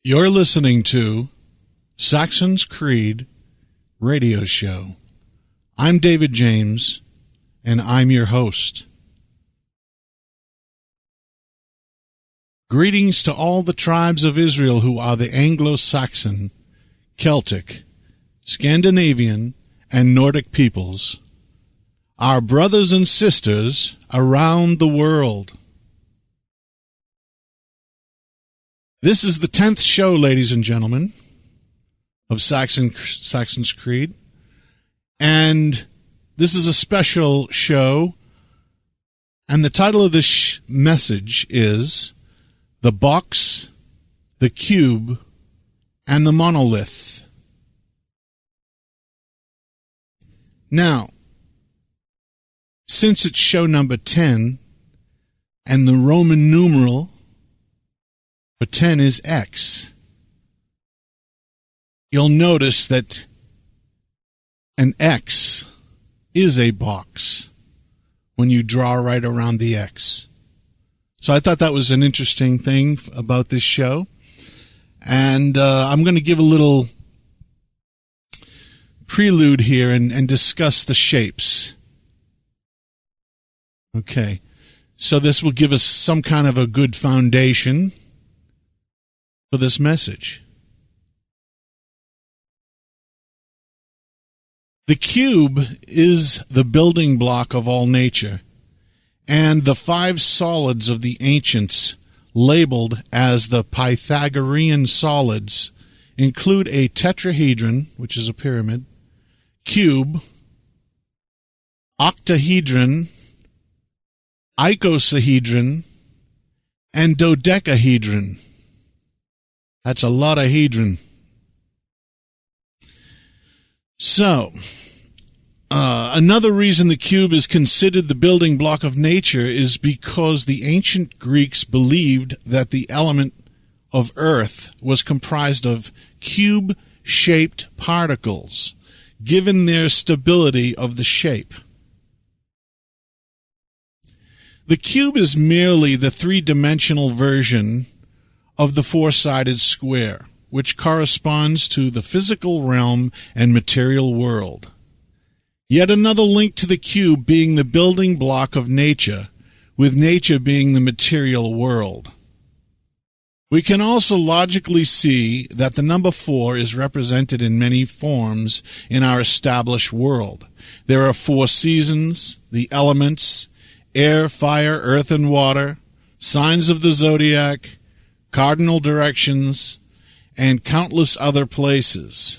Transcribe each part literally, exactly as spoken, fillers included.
You're listening to Saxon's Creed radio show. I'm David James, and I'm your host. Greetings to all the tribes of Israel who are the Anglo-Saxon, Celtic, Scandinavian, and Nordic peoples, our brothers and sisters around the world. This is the tenth show, ladies and gentlemen, of Saxon, Saxon's Creed. And this is a special show. And the title of this sh- message is The Box, the Cube, and the Monolith. Now, since it's show number ten, and the Roman numeral for ten is X, you'll notice that an X is a box when you draw right around the X. So I thought that was an interesting thing about this show. And uh, I'm going to give a little prelude here and, and discuss the shapes. Okay. So this will give us some kind of a good foundation for this message. The cube is the building block of all nature, and the five solids of the ancients, labeled as the Pythagorean solids, include a tetrahedron, which is a pyramid, cube, octahedron, icosahedron, and dodecahedron. That's a lot of hedron. So, uh, another reason the cube is considered the building block of nature is because the ancient Greeks believed that the element of earth was comprised of cube-shaped particles, given their stability of the shape. The cube is merely the three-dimensional version of the four-sided square, which corresponds to the physical realm and material world. Yet another link to the cube being the building block of nature, with nature being the material world. We can also logically see that the number four is represented in many forms in our established world. There are four seasons, the elements, air, fire, earth, and water, signs of the zodiac, cardinal directions, and countless other places.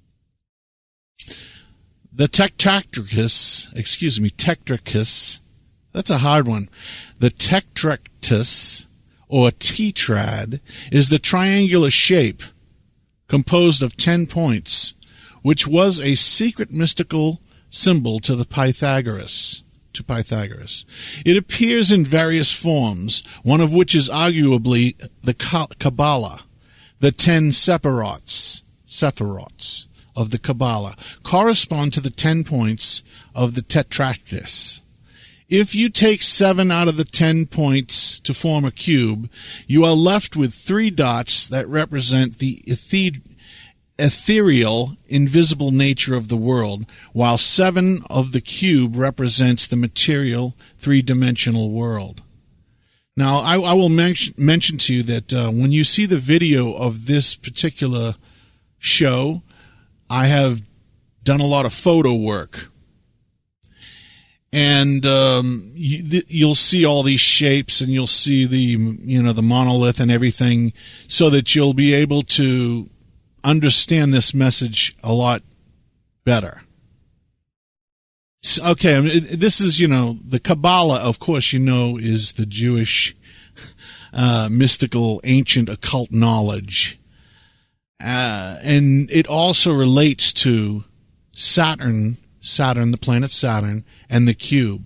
The Tetractys, excuse me, Tetractys, that's a hard one. The Tetractys, or tetrad, is the triangular shape composed of ten points, which was a secret mystical symbol to the Pythagoras. to Pythagoras. It appears in various forms, one of which is arguably the Kabbalah. The ten sephirots, sephirots of the Kabbalah correspond to the ten points of the Tetractys. If you take seven out of the ten points to form a cube, you are left with three dots that represent the ethe- ethereal, invisible nature of the world, while seven of the cube represents the material, three-dimensional world. Now, I, I will mention, mention to you that uh, when you see the video of this particular show, I have done a lot of photo work. And um, you, you'll see all these shapes, and you'll see the, you know, the monolith and everything, so that you'll be able to understand this message a lot better. So, okay, this is, you know, the Kabbalah, of course, you know, is the Jewish uh, mystical, ancient, occult knowledge. Uh, and it also relates to Saturn, Saturn, the planet Saturn, and the cube.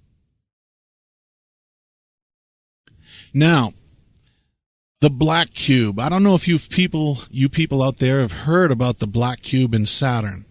Now, the black cube. I don't know if you people, you people out there have heard about the black cube in Saturn.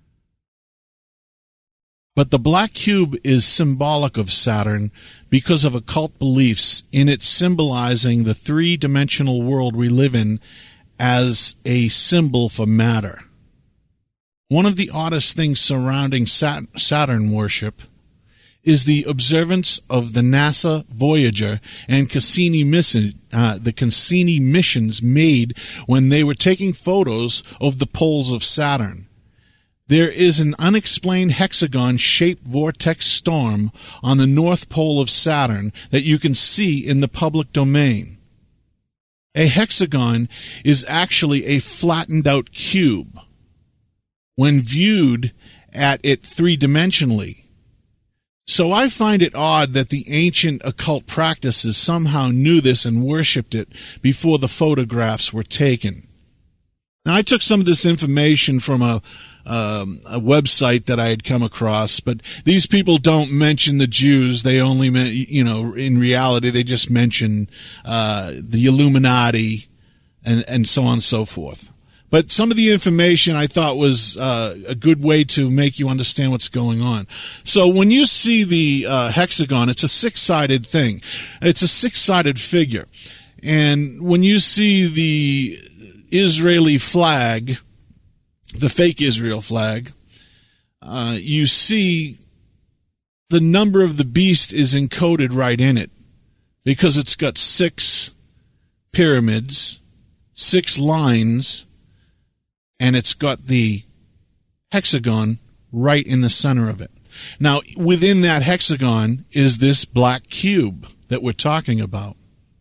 But the black cube is symbolic of Saturn because of occult beliefs in it symbolizing the three-dimensional world we live in as a symbol for matter. One of the oddest things surrounding Saturn worship is the observance of the NASA Voyager and Cassini mission, uh, the Cassini missions made when they were taking photos of the poles of Saturn. There is an unexplained hexagon-shaped vortex storm on the north pole of Saturn that you can see in the public domain. A hexagon is actually a flattened-out cube when viewed at it three-dimensionally. So I find it odd that the ancient occult practices somehow knew this and worshipped it before the photographs were taken. Now, I took some of this information from a, um, a website that I had come across, but these people don't mention the Jews. They only, you know, in reality, they just mention uh, the Illuminati and, and so on and so forth. But some of the information I thought was uh, a good way to make you understand what's going on. So when you see the uh, hexagon, it's a six-sided thing. It's a six-sided figure. And when you see the Israeli flag, the fake Israel flag, uh, you see the number of the beast is encoded right in it because it's got six pyramids, six lines, and it's got the hexagon right in the center of it. Now, within that hexagon is this black cube that we're talking about.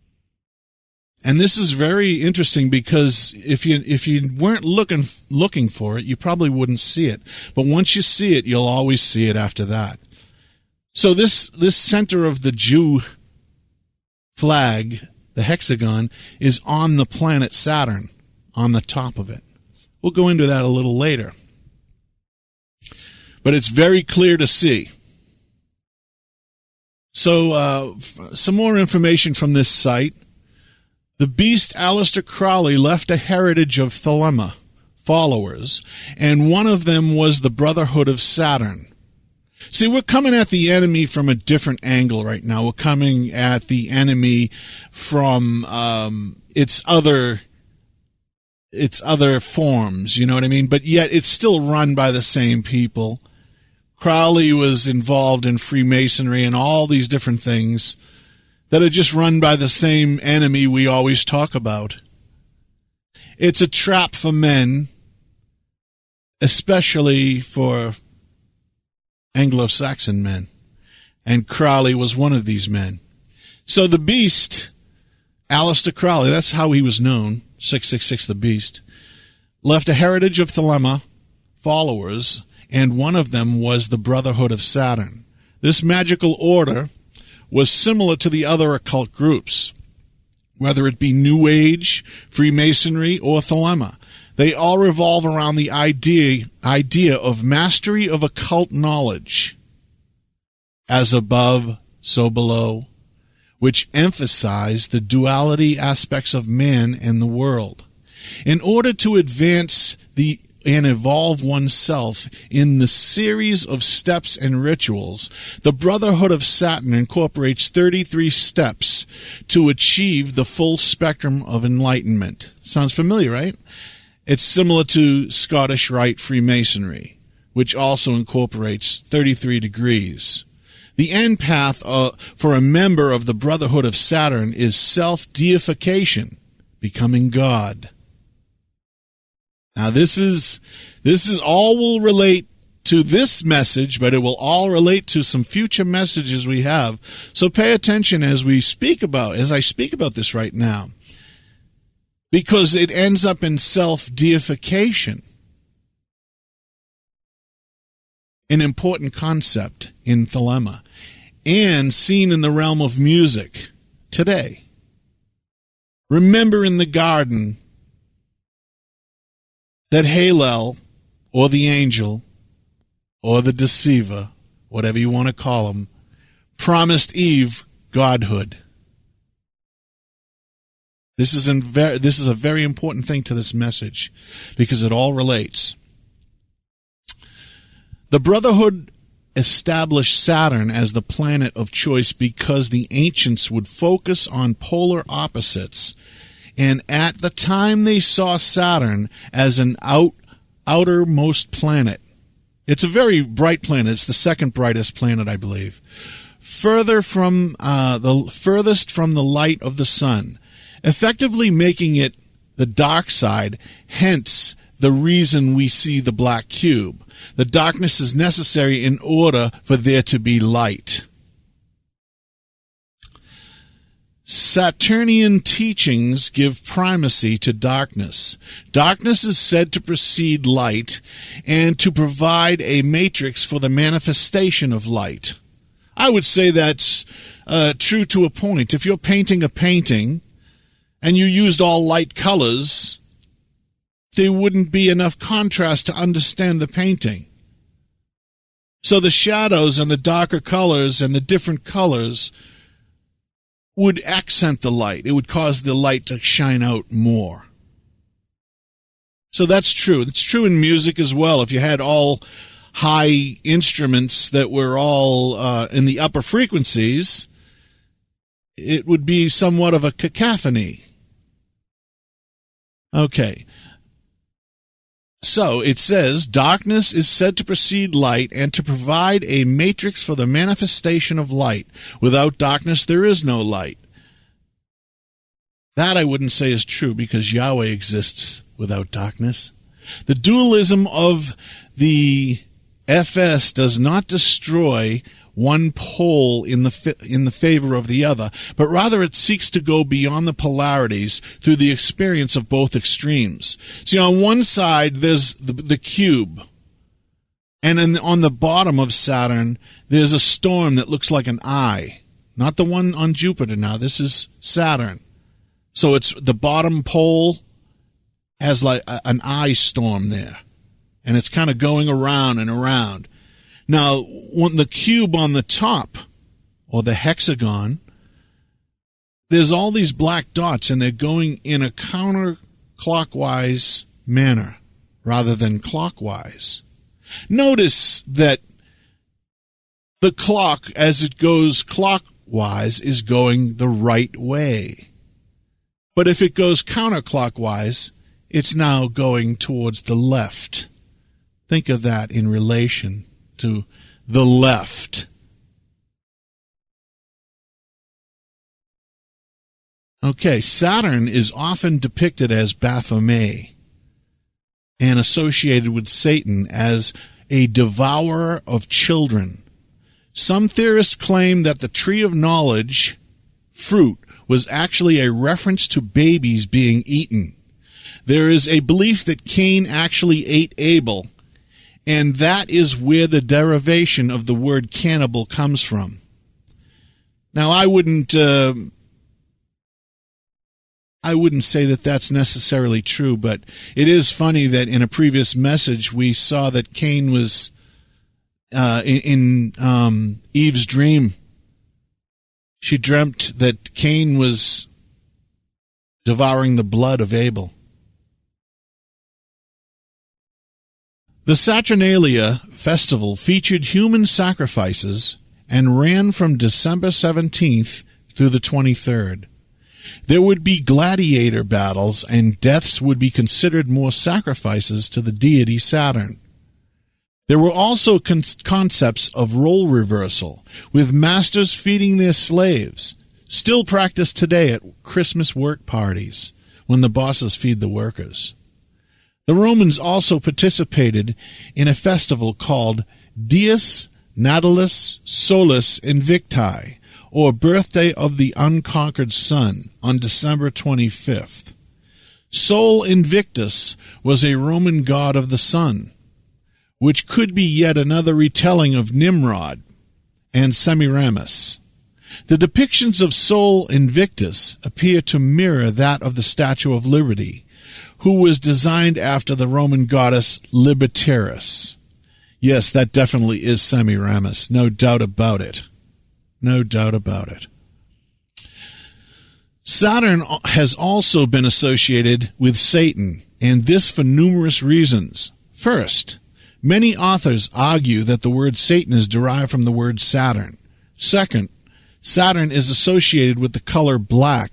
And this is very interesting because if you if you weren't looking looking for it, you probably wouldn't see it. But once you see it, you'll always see it after that. So this this center of the Jew flag, the hexagon, is on the planet Saturn, on the top of it. We'll go into that a little later. But it's very clear to see. So uh, some more information from this site. The beast Aleister Crowley left a heritage of Thelema followers, and one of them was the Brotherhood of Saturn. See, we're coming at the enemy from a different angle right now. We're coming at the enemy from um, its other its other forms, you know what I mean? But yet it's still run by the same people. Crowley was involved in Freemasonry and all these different things that are just run by the same enemy we always talk about. It's a trap for men, especially for Anglo-Saxon men. And Crowley was one of these men. So the beast, Aleister Crowley, that's how he was known, six six six the beast, left a heritage of Thelema followers, and one of them was the Brotherhood of Saturn. This magical order was similar to the other occult groups, whether it be New Age, Freemasonry, or Thelema. They all revolve around the idea, idea of mastery of occult knowledge, as above, so below, which emphasize the duality aspects of man and the world. In order to advance the and evolve oneself in the series of steps and rituals, the Brotherhood of Saturn incorporates thirty-three steps to achieve the full spectrum of enlightenment. Sounds familiar, right? It's similar to Scottish Rite Freemasonry, which also incorporates thirty-three degrees. The end path uh, for a member of the Brotherhood of Saturn is self-deification, becoming God. Now, this is this is all will relate to this message, but it will all relate to some future messages we have. So pay attention as we speak about, as I speak about this right now, because it ends up in self-deification, an important concept in Thelema, and seen in the realm of music today. Remember in the garden that Halel, or the angel, or the deceiver, whatever you want to call him, promised Eve godhood. This is, in ver- this is a very important thing to this message, because it all relates. The Brotherhood established Saturn as the planet of choice because the ancients would focus on polar opposites and at the time they saw Saturn as an out, outermost planet. It's a very bright planet. It's the second brightest planet, I believe. Further from uh, the furthest from the light of the sun, effectively making it the dark side, hence the reason we see the black cube. The darkness is necessary in order for there to be light. Saturnian teachings give primacy to darkness. Darkness is said to precede light and to provide a matrix for the manifestation of light. I would say that's uh, true to a point. If you're painting a painting and you used all light colors, there wouldn't be enough contrast to understand the painting. So the shadows and the darker colors and the different colors would accent the light. It would cause the light to shine out more. So that's true. It's true in music as well. If you had all high instruments that were all uh, in the upper frequencies, it would be somewhat of a cacophony. Okay. So it says, darkness is said to precede light and to provide a matrix for the manifestation of light. Without darkness, there is no light. That I wouldn't say is true because Yahweh exists without darkness. The dualism of the F S does not destroy one pole in the in the favor of the other, but rather it seeks to go beyond the polarities through the experience of both extremes. See, on one side there's the, the cube, and then on the bottom of Saturn there's a storm that looks like an eye. Not the one on Jupiter now. This is Saturn. So it's the bottom pole has like a, an eye storm there, and it's kind of going around and around. Now, when the cube on the top, or the hexagon, there's all these black dots, and they're going in a counterclockwise manner rather than clockwise. Notice that the clock, as it goes clockwise, is going the right way. But if it goes counterclockwise, it's now going towards the left. Think of that in relation to the left. Okay, Saturn is often depicted as Baphomet and associated with Satan as a devourer of children. Some theorists claim that the tree of knowledge fruit was actually a reference to babies being eaten. There is a belief that Cain actually ate Abel, and that is where the derivation of the word cannibal comes from. Now, I wouldn't, uh, I wouldn't say that that's necessarily true, but it is funny that in a previous message we saw that Cain was uh, in, in um, Eve's dream. She dreamt that Cain was devouring the blood of Abel. The Saturnalia festival featured human sacrifices and ran from December seventeenth through the twenty-third. There would be gladiator battles, and deaths would be considered more sacrifices to the deity Saturn. There were also con- concepts of role reversal, with masters feeding their slaves, still practiced today at Christmas work parties, when the bosses feed the workers. The Romans also participated in a festival called Dies Natalis Solis Invicti, or Birthday of the Unconquered Sun, on December twenty-fifth. Sol Invictus was a Roman god of the sun, which could be yet another retelling of Nimrod and Semiramis. The depictions of Sol Invictus appear to mirror that of the Statue of Liberty, who was designed after the Roman goddess Libertaris. Yes, that definitely is Semiramis, no doubt about it. No doubt about it. Saturn has also been associated with Satan, and this for numerous reasons. First, many authors argue that the word Satan is derived from the word Saturn. Second, Saturn is associated with the color black,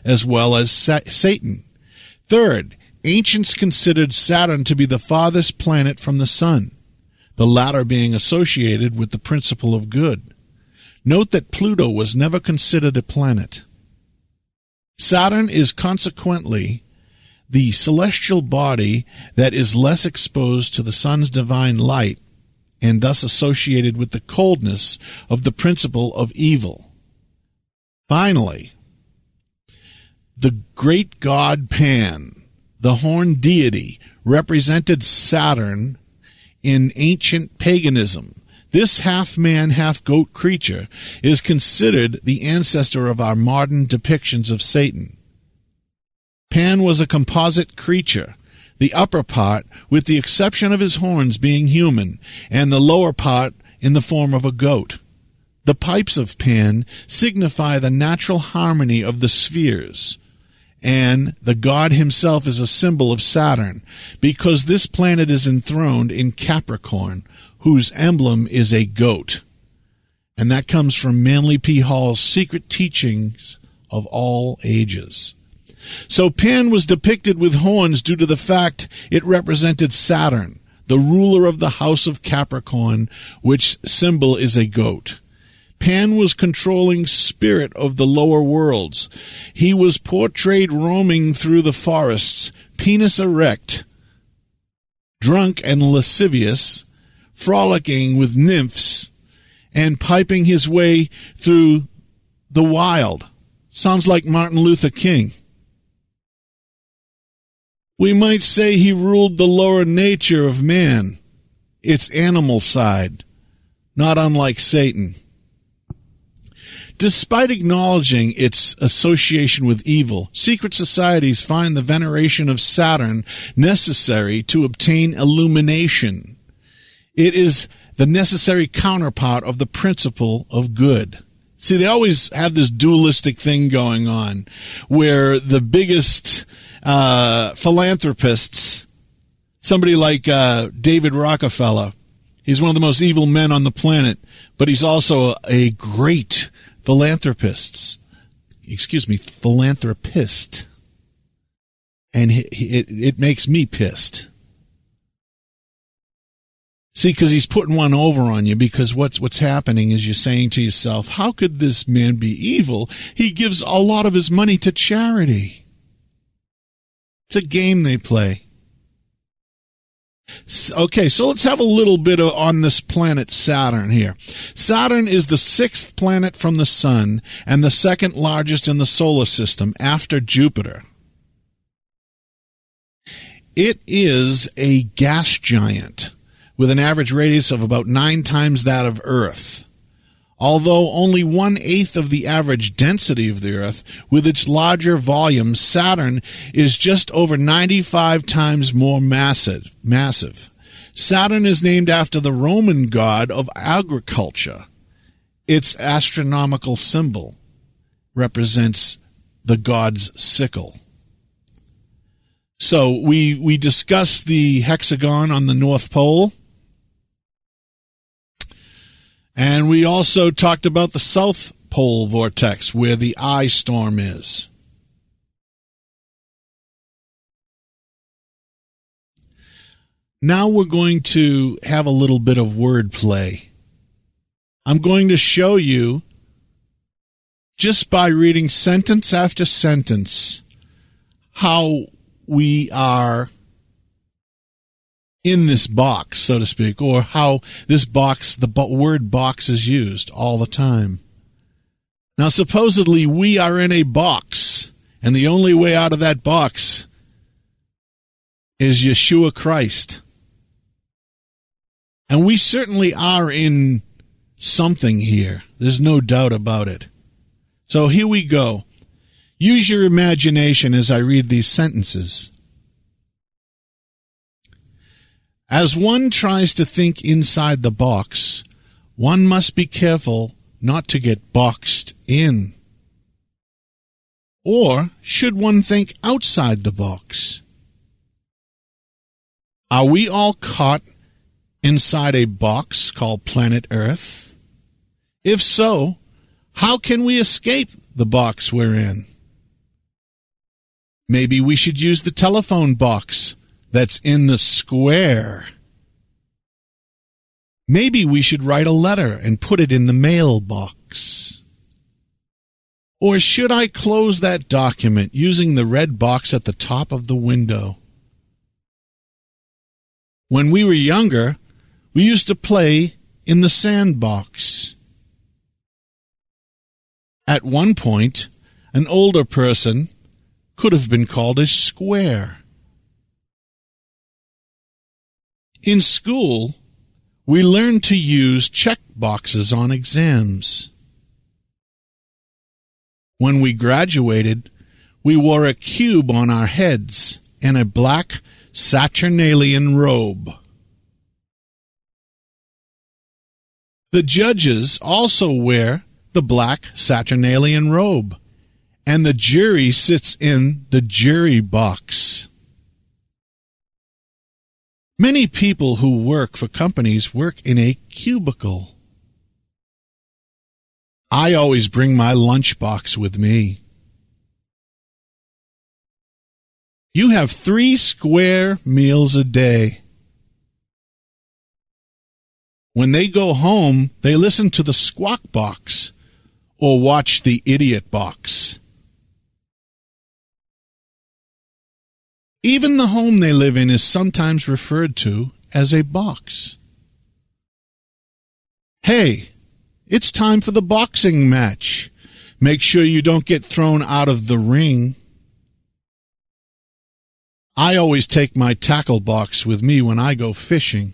as well as Sa- Satan. Third, ancients considered Saturn to be the farthest planet from the sun, the latter being associated with the principle of good. Note that Pluto was never considered a planet. Saturn is consequently the celestial body that is less exposed to the sun's divine light and thus associated with the coldness of the principle of evil. Finally, the great god Pan, the horned deity, represented Saturn in ancient paganism. This half-man, half-goat creature is considered the ancestor of our modern depictions of Satan. Pan was a composite creature, the upper part, with the exception of his horns, being human, and the lower part in the form of a goat. The pipes of Pan signify the natural harmony of the spheres, and the god himself is a symbol of Saturn, because this planet is enthroned in Capricorn, whose emblem is a goat. And that comes from Manly P. Hall's Secret Teachings of All Ages. So Pan was depicted with horns due to the fact it represented Saturn, the ruler of the house of Capricorn, which symbol is a goat. Pan was controlling spirit of the lower worlds. He was portrayed roaming through the forests, penis erect, drunk and lascivious, frolicking with nymphs, and piping his way through the wild. Sounds like Martin Luther King. We might say he ruled the lower nature of man, its animal side, not unlike Satan. Despite acknowledging its association with evil, secret societies find the veneration of Saturn necessary to obtain illumination. It is the necessary counterpart of the principle of good. See, they always have this dualistic thing going on where the biggest uh, philanthropists, somebody like uh, David Rockefeller, he's one of the most evil men on the planet, but he's also a great philanthropist. Excuse me, philanthropist. And it, it, it makes me pissed. See, because he's putting one over on you, because what's what's happening is you're saying to yourself, how could this man be evil? He gives a lot of his money to charity. It's a game they play. Okay, so let's have a little bit of, on this planet Saturn here. Saturn is the sixth planet from the sun and the second largest in the solar system after Jupiter. It is a gas giant with an average radius of about nine times that of Earth. Although only one-eighth of the average density of the Earth, with its larger volume, Saturn is just over ninety-five times more massive. massive. Saturn is named after the Roman god of agriculture. Its astronomical symbol represents the god's sickle. So we, we discussed the hexagon on the North Pole. And we also talked about the South Pole vortex, where the eye storm is. Now we're going to have a little bit of wordplay. I'm going to show you, just by reading sentence after sentence, how we are in this box, so to speak, or how this box, the word box, is used all the time. Now, supposedly, we are in a box, and the only way out of that box is Yeshua Christ. And we certainly are in something here. There's no doubt about it. So here we go. Use your imagination as I read these sentences. As one tries to think inside the box, one must be careful not to get boxed in. Or should one think outside the box? Are we all caught inside a box called planet Earth? If so, how can we escape the box we're in? Maybe we should use the telephone box that's in the square. Maybe we should write a letter and put it in the mailbox. Or should I close that document using the red box at the top of the window? When we were younger, we used to play in the sandbox. At one point, an older person could have been called a square. In school, we learned to use check boxes on exams. When we graduated, we wore a cube on our heads and a black Saturnalian robe. The judges also wear the black Saturnalian robe, and the jury sits in the jury box. Many people who work for companies work in a cubicle. I always bring my lunchbox with me. You have three square meals a day. When they go home, they listen to the Squawk Box or watch the Idiot Box. Even the home they live in is sometimes referred to as a box. Hey, it's time for the boxing match. Make sure you don't get thrown out of the ring. I always take my tackle box with me when I go fishing.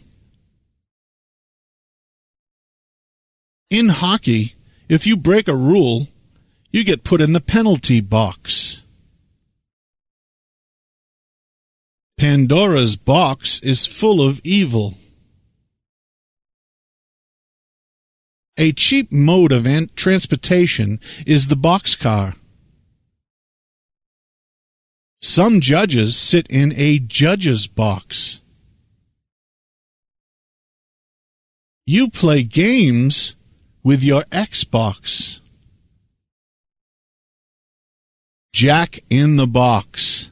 In hockey, if you break a rule, you get put in the penalty box. Pandora's box is full of evil. A cheap mode of transportation is the boxcar. Some judges sit in a judge's box. You play games with your Xbox. Jack in the box.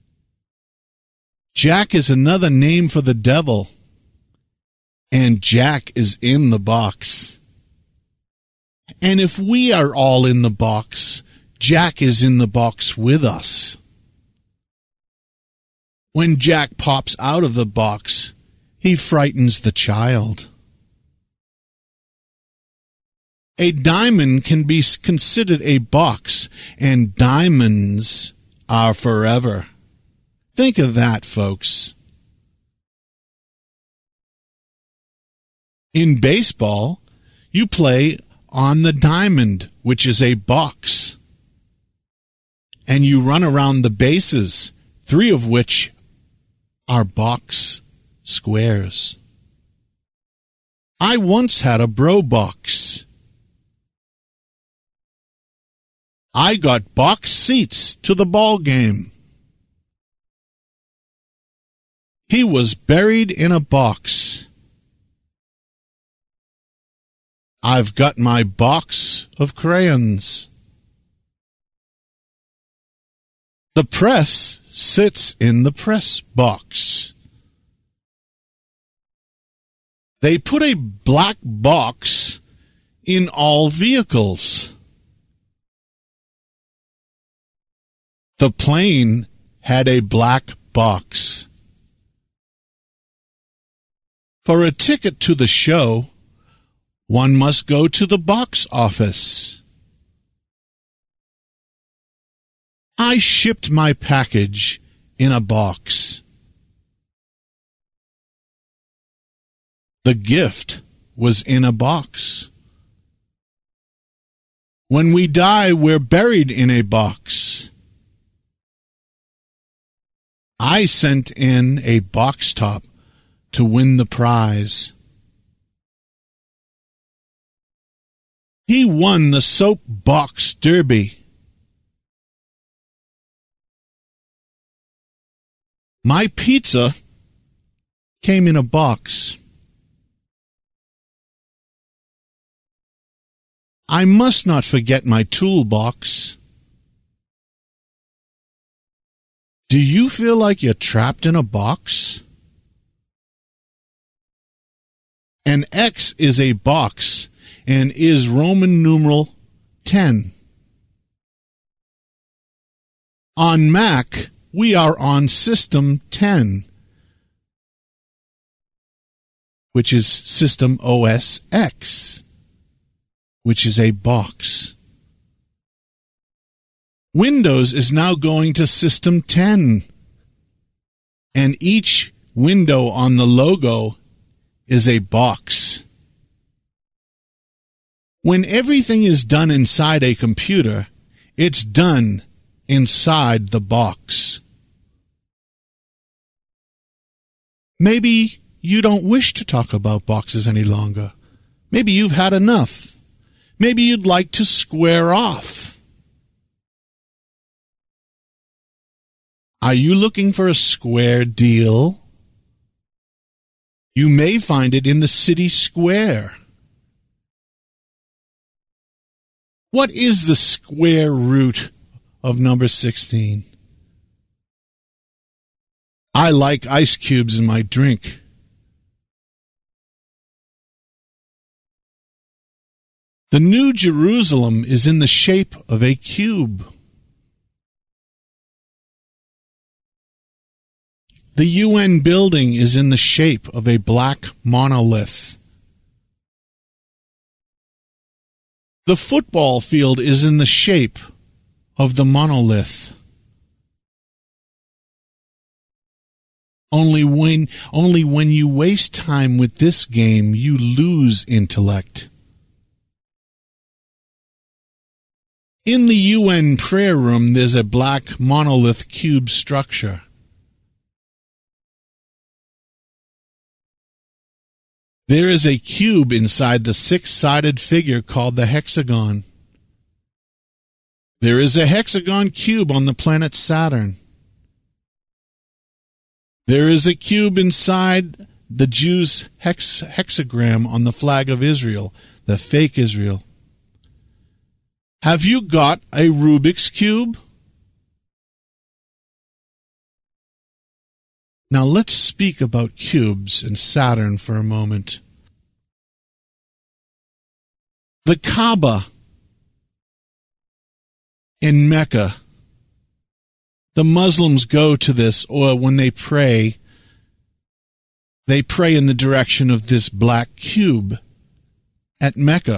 Jack is another name for the devil, and Jack is in the box. And if we are all in the box, Jack is in the box with us. When Jack pops out of the box, he frightens the child. A diamond can be considered a box, and diamonds are forever. Think of that, folks. In baseball, you play on the diamond, which is a box, and you run around the bases, three of which are box squares. I once had a bro box. I got box seats to the ball game. He was buried in a box. I've got my box of crayons. The press sits in the press box. They put a black box in all vehicles. The plane had a black box. For a ticket to the show, one must go to the box office. I shipped my package in a box. The gift was in a box. When we die, we're buried in a box. I sent in a box top to win the prize. He won the soap box derby. My pizza came in a box. I must not forget my toolbox. Do you feel like you're trapped in a box? And X is a box and is Roman numeral ten. On Mac, we are on System ten, which is System O S X, which is a box. Windows is now going to System ten, and each window on the logo is a box. When everything is done inside a computer, it's done inside the box. Maybe you don't wish to talk about boxes any longer. Maybe you've had enough. Maybe you'd like to square off. Are you looking for a square deal? You may find it in the city square. What is the square root of number sixteen? I like ice cubes in my drink. The New Jerusalem is in the shape of a cube. The U N building is in the shape of a black monolith. The football field is in the shape of the monolith. Only when, only when you waste time with this game, you lose intellect. In the U N prayer room, there's a black monolith cube structure. There is a cube inside the six-sided figure called the hexagon. There is a hexagon cube on the planet Saturn. There is a cube inside the Jews' hex- hexagram on the flag of Israel, the fake Israel. Have you got a Rubik's Cube? Now let's speak about cubes and Saturn for a moment. The Kaaba in Mecca. The Muslims go to this, or when they pray, they pray in the direction of this black cube at Mecca.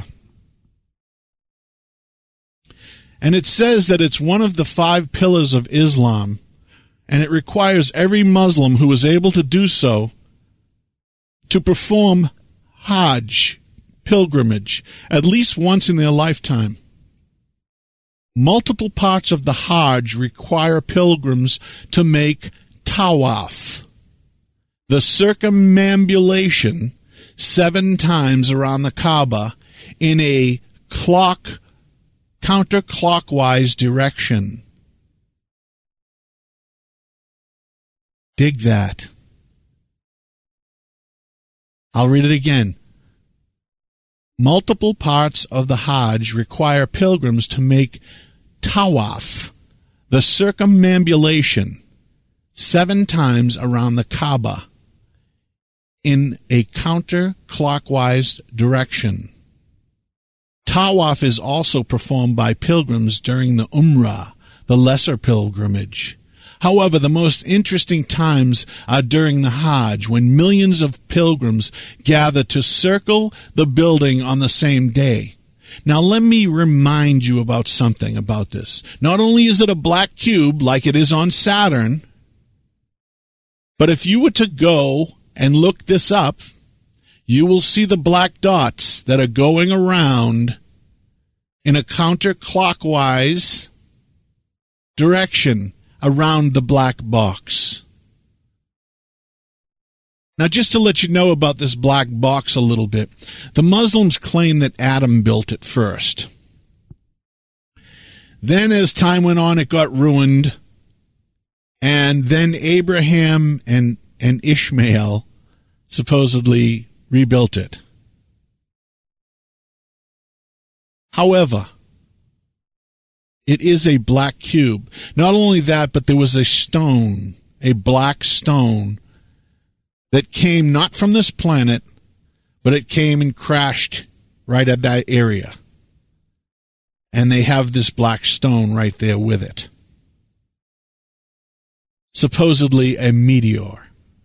And it says that it's one of the five pillars of Islam. And it requires every Muslim who is able to do so to perform Hajj, pilgrimage, at least once in their lifetime. Multiple parts of the Hajj require pilgrims to make tawaf, the circumambulation, seven times around the Kaaba in a clock, counterclockwise direction. Dig that. I'll read it again. Multiple parts of the Hajj require pilgrims to make tawaf, the circumambulation, seven times around the Kaaba in a counterclockwise direction. Tawaf is also performed by pilgrims during the Umrah, the lesser pilgrimage. However, the most interesting times are during the Hajj, when millions of pilgrims gather to circle the building on the same day. Now, let me remind you about something about this. Not only is it a black cube like it is on Saturn, but if you were to go and look this up, you will see the black dots that are going around in a counterclockwise direction around the black box. Now, just to let you know about this black box a little bit, the Muslims claim that Adam built it first. Then, as time went on, it got ruined, and then Abraham and, and Ishmael supposedly rebuilt it. However, It is a black cube. Not only that, but there was a stone, a black stone, that came not from this planet, but it came and crashed right at that area. And they have this black stone right there with it. Supposedly a meteor.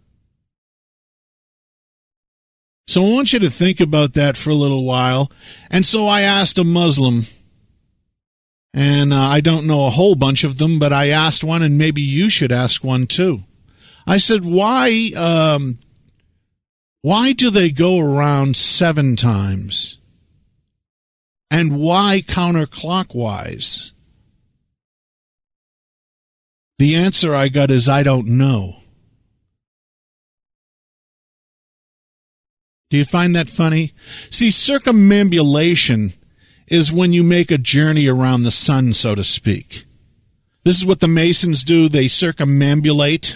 So I want you to think about that for a little while. And so I asked a Muslim, and uh, I don't know a whole bunch of them, but I asked one, and maybe you should ask one too. I said, why, um, why do they go around seven times? And why counterclockwise? The answer I got is, I don't know. Do you find that funny? See, circumambulation is when you make a journey around the sun, so to speak. This is what the Masons do. They circumambulate.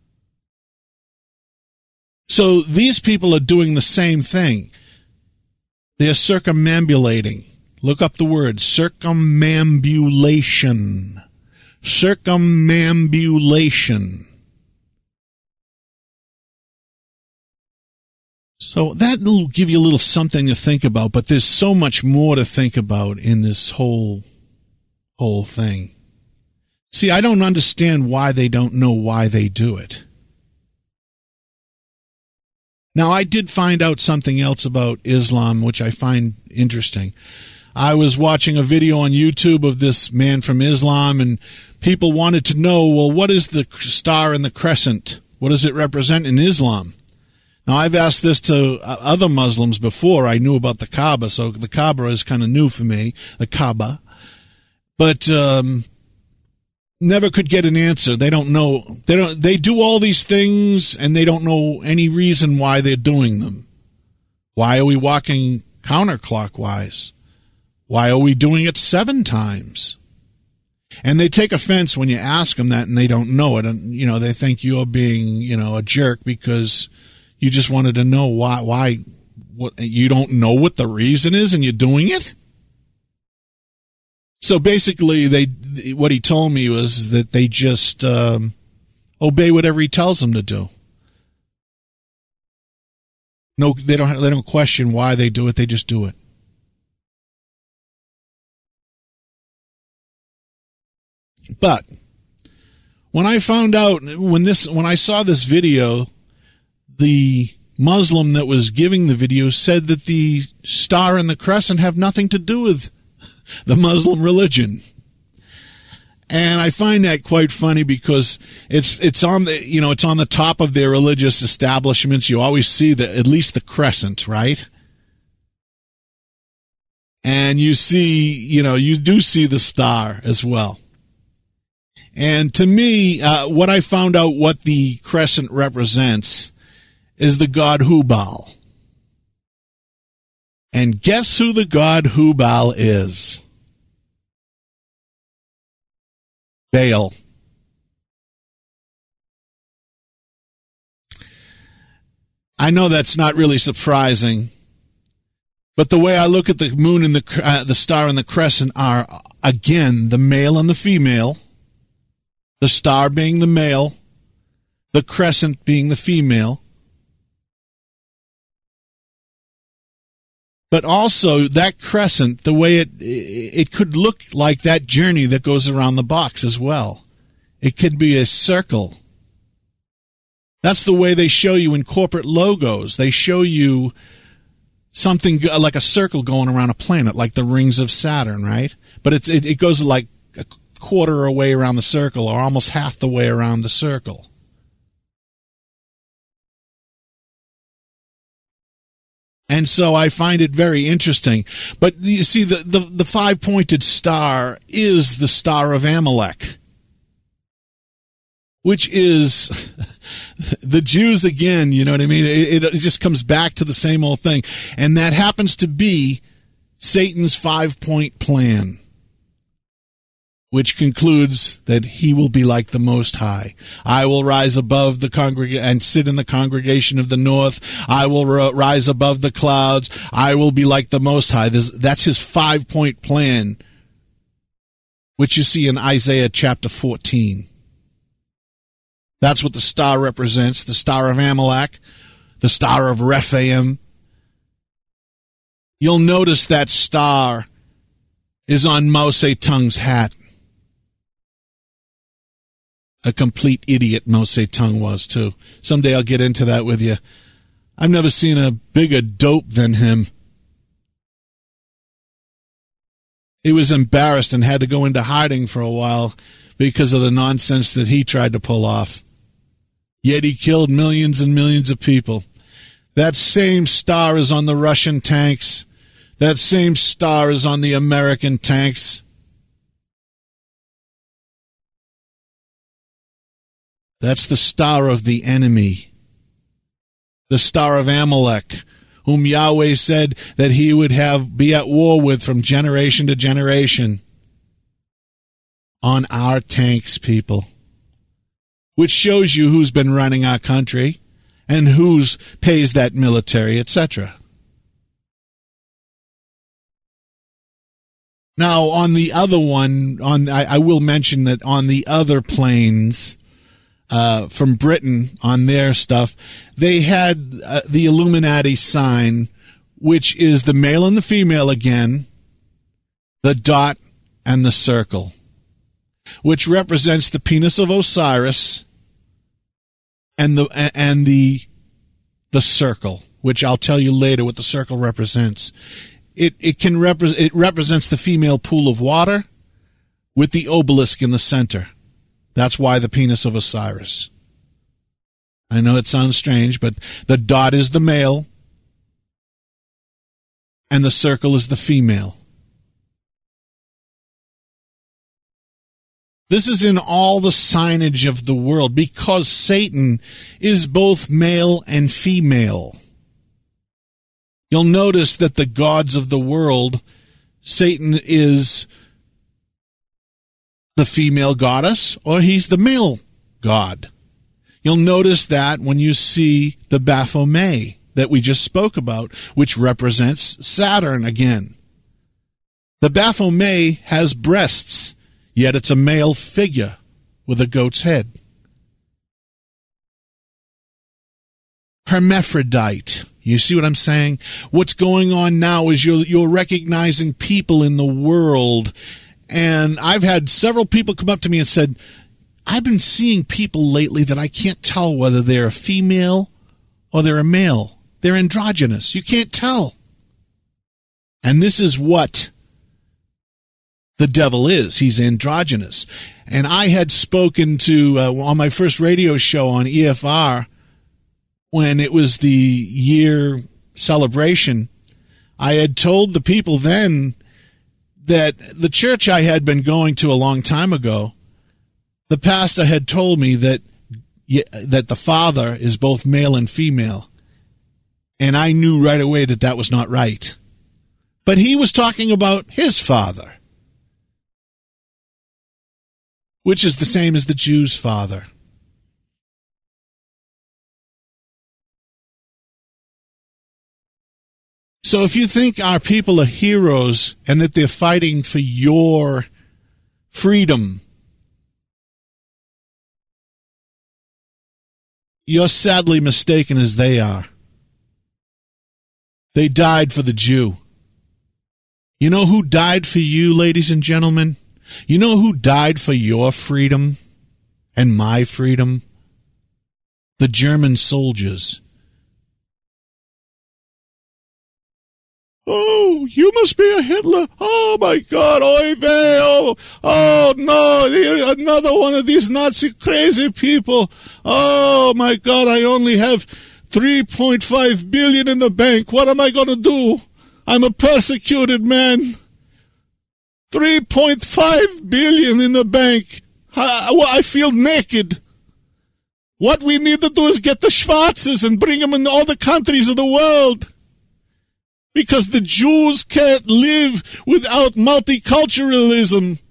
So these people are doing the same thing. They're circumambulating. Look up the word, circumambulation. Circumambulation. So that will give you a little something to think about, but there's so much more to think about in this whole, whole thing. See, I don't understand why they don't know why they do it. Now, I did find out something else about Islam, which I find interesting. I was watching a video on YouTube of this man from Islam, and people wanted to know, well, what is the star and the crescent? What does it represent in Islam? Now, I've asked this to other Muslims before. I knew about the Kaaba, so the Kaaba is kind of new for me, the Kaaba. But um, never could get an answer. They don't know. They don't. They do all these things, and they don't know any reason why they're doing them. Why are we walking counterclockwise? Why are we doing it seven times? And they take offense when you ask them that, and they don't know it. And, you know, they think you're being, you know, a jerk because you just wanted to know why, why, what, you don't know what the reason is and you're doing it? So basically, they, what he told me was that they just um, obey whatever he tells them to do. No, they don't, they don't question why they do it, they just do it. But when I found out, when this, when I saw this video, the Muslim that was giving the video said that the star and the crescent have nothing to do with the Muslim religion. And I find that quite funny because it's it's on the you know it's on the top of their religious establishments. You always see the at least the crescent, right? And you see, you know, you do see the star as well. And to me, uh, what I found out what the crescent represents is the god Hubal. And guess who the god Hubal is? Baal. I know that's not really surprising, but the way I look at the moon and the uh, the star and the crescent are, again, the male and the female, the star being the male, the crescent being the female. But also, that crescent, the way it it could look like that journey that goes around the box as well. It could be a circle. That's the way they show you in corporate logos. They show you something like a circle going around a planet, like the rings of Saturn, right? But it's, it, it goes like a quarter of a way around the circle, or almost half the way around the circle. And so I find it very interesting. But you see, the, the, the five-pointed star is the star of Amalek, which is the Jews again, you know what I mean? It, it just comes back to the same old thing. And that happens to be Satan's five-point plan, which concludes that he will be like the Most High. I will rise above the congregation and sit in the congregation of the north. I will r- rise above the clouds. I will be like the Most High. This, that's his five-point plan. which you see in Isaiah chapter fourteen. That's what the star represents, the star of Amalek, the star of Rephaim. You'll notice that star is on Mao Zedong's hat. A complete idiot Mao Zedong was, too. Someday I'll get into that with you. I've never seen a bigger dope than him. He was embarrassed and had to go into hiding for a while because of the nonsense that he tried to pull off. Yet he killed millions and millions of people. That same star is on the Russian tanks. That same star is on the American tanks. That's the star of the enemy. The star of Amalek, whom Yahweh said that he would have be at war with from generation to generation. On our tanks, people. Which shows you who's been running our country and who's pays that military, et cetera. Now, on the other one, on I, I will mention that on the other planes uh, from Britain, on their stuff, they had uh, the Illuminati sign, which is the male and the female again, the dot and the circle, which represents the penis of Osiris and the and the the circle, which I'll tell you later what the circle represents. It it can repre- it represents the female pool of water with the obelisk in the center. That's why the penis of Osiris. I know it sounds strange, but the dot is the male and the circle is the female. This is in all the signage of the world because Satan is both male and female. You'll notice that the gods of the world, Satan is the female goddess or he's the male god. You'll notice that when you see the Baphomet that we just spoke about, which represents Saturn again. The Baphomet has breasts, yet it's a male figure with a goat's head. Hermaphrodite. You see what I'm saying? What's going on now is you're, you're recognizing people in the world. And I've had several people come up to me and said, I've been seeing people lately that I can't tell whether they're a female or they're a male. They're androgynous. You can't tell. And this is what the devil is. He's androgynous. And I had spoken to, uh, on my first radio show on E F R, when it was the year celebration, I had told the people then that the church I had been going to a long time ago, the pastor had told me that that the father is both male and female. And I knew right away that that was not right. But he was talking about his father, which is the same as the Jews' father. So if you think our people are heroes and that they're fighting for your freedom, you're sadly mistaken as they are. They died for the Jew. You know who died for you, ladies and gentlemen? You know who died for your freedom and my freedom? The German soldiers. Oh, you must be a Hitler. Oh, my God. Oy vey. Oh, oh, no. Another one of these Nazi crazy people. Oh, my God. I only have three point five billion dollars in the bank. What am I going to do? I'm a persecuted man. three point five billion dollars in the bank. I, I feel naked. What we need to do is get the Schwarzes and bring them in all the countries of the world. Because the Jews can't live without multiculturalism.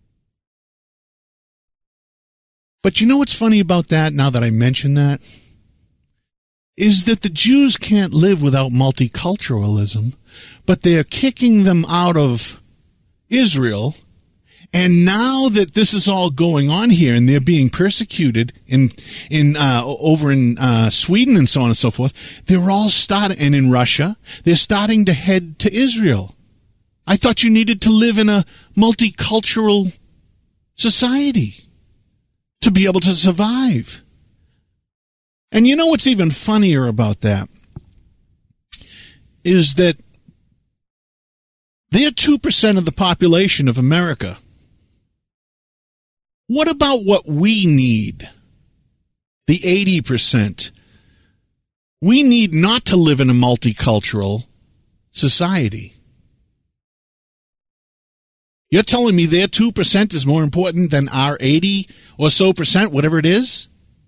But you know what's funny about that, now that I mention that? Is that the Jews can't live without multiculturalism, but they're kicking them out of Israel, And now that this is all going on here, and they're being persecuted in in uh, over in uh, Sweden and so on and so forth, they're all starting, and in Russia, they're starting to head to Israel. I thought you needed to live in a multicultural society to be able to survive. And you know what's even funnier about that is that they're two percent of the population of America. What about what we need? The eighty percent. We need not to live in a multicultural society. You're telling me their two percent is more important than our eighty or so percent, whatever it is?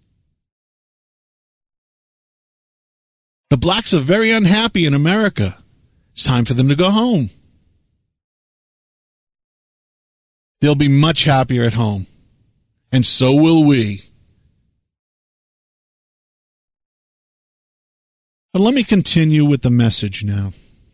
The blacks are very unhappy in America. It's time for them to go home. They'll be much happier at home. And so will we. But let me continue with the message now.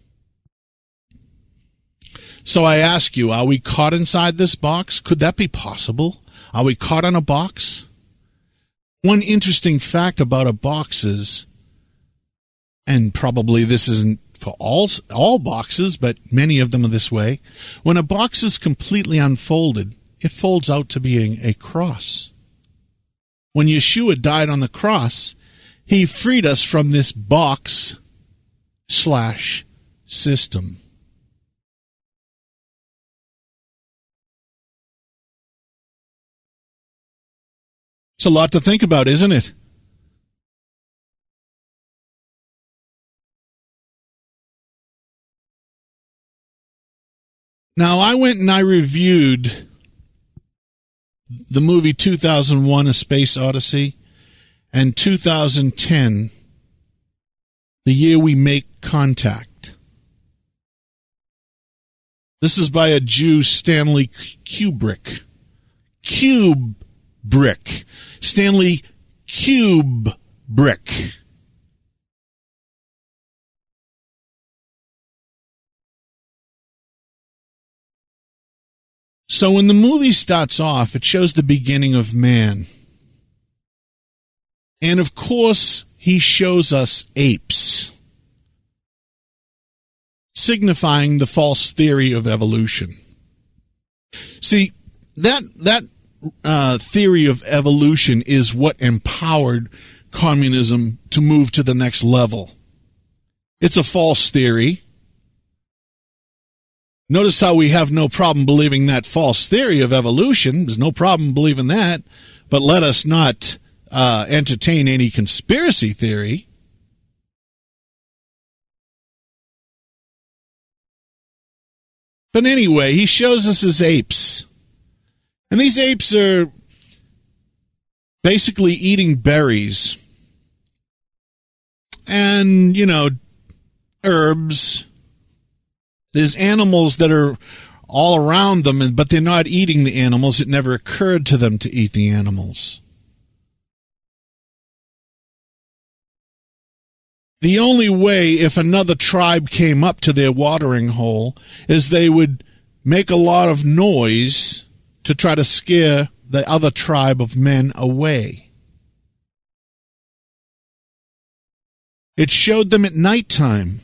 So I ask you, are we caught inside this box? Could that be possible? Are we caught in a box? One interesting fact about a box is, and probably this isn't for all, all boxes, but many of them are this way, when a box is completely unfolded, it folds out to being a cross. When Yeshua died on the cross, he freed us from this box slash system. It's a lot to think about, isn't it? Now, I went and I reviewed the movie two thousand one, A Space Odyssey, and two thousand ten, The Year We Make Contact. This is by a Jew, Stanley Kubrick. Kubrick. Stanley Kubrick. So when the movie starts off, it shows the beginning of man. And of course, he shows us apes, signifying the false theory of evolution. See, that that uh, theory of evolution is what empowered communism to move to the next level. It's a false theory. Notice how we have no problem believing that false theory of evolution. There's no problem believing that. But let us not uh, entertain any conspiracy theory. But anyway, he shows us his apes. And these apes are basically eating berries. And, you know, herbs. There's animals that are all around them, but they're not eating the animals. It never occurred to them to eat the animals. The only way, if another tribe came up to their watering hole, is they would make a lot of noise to try to scare the other tribe of men away. It showed them at nighttime.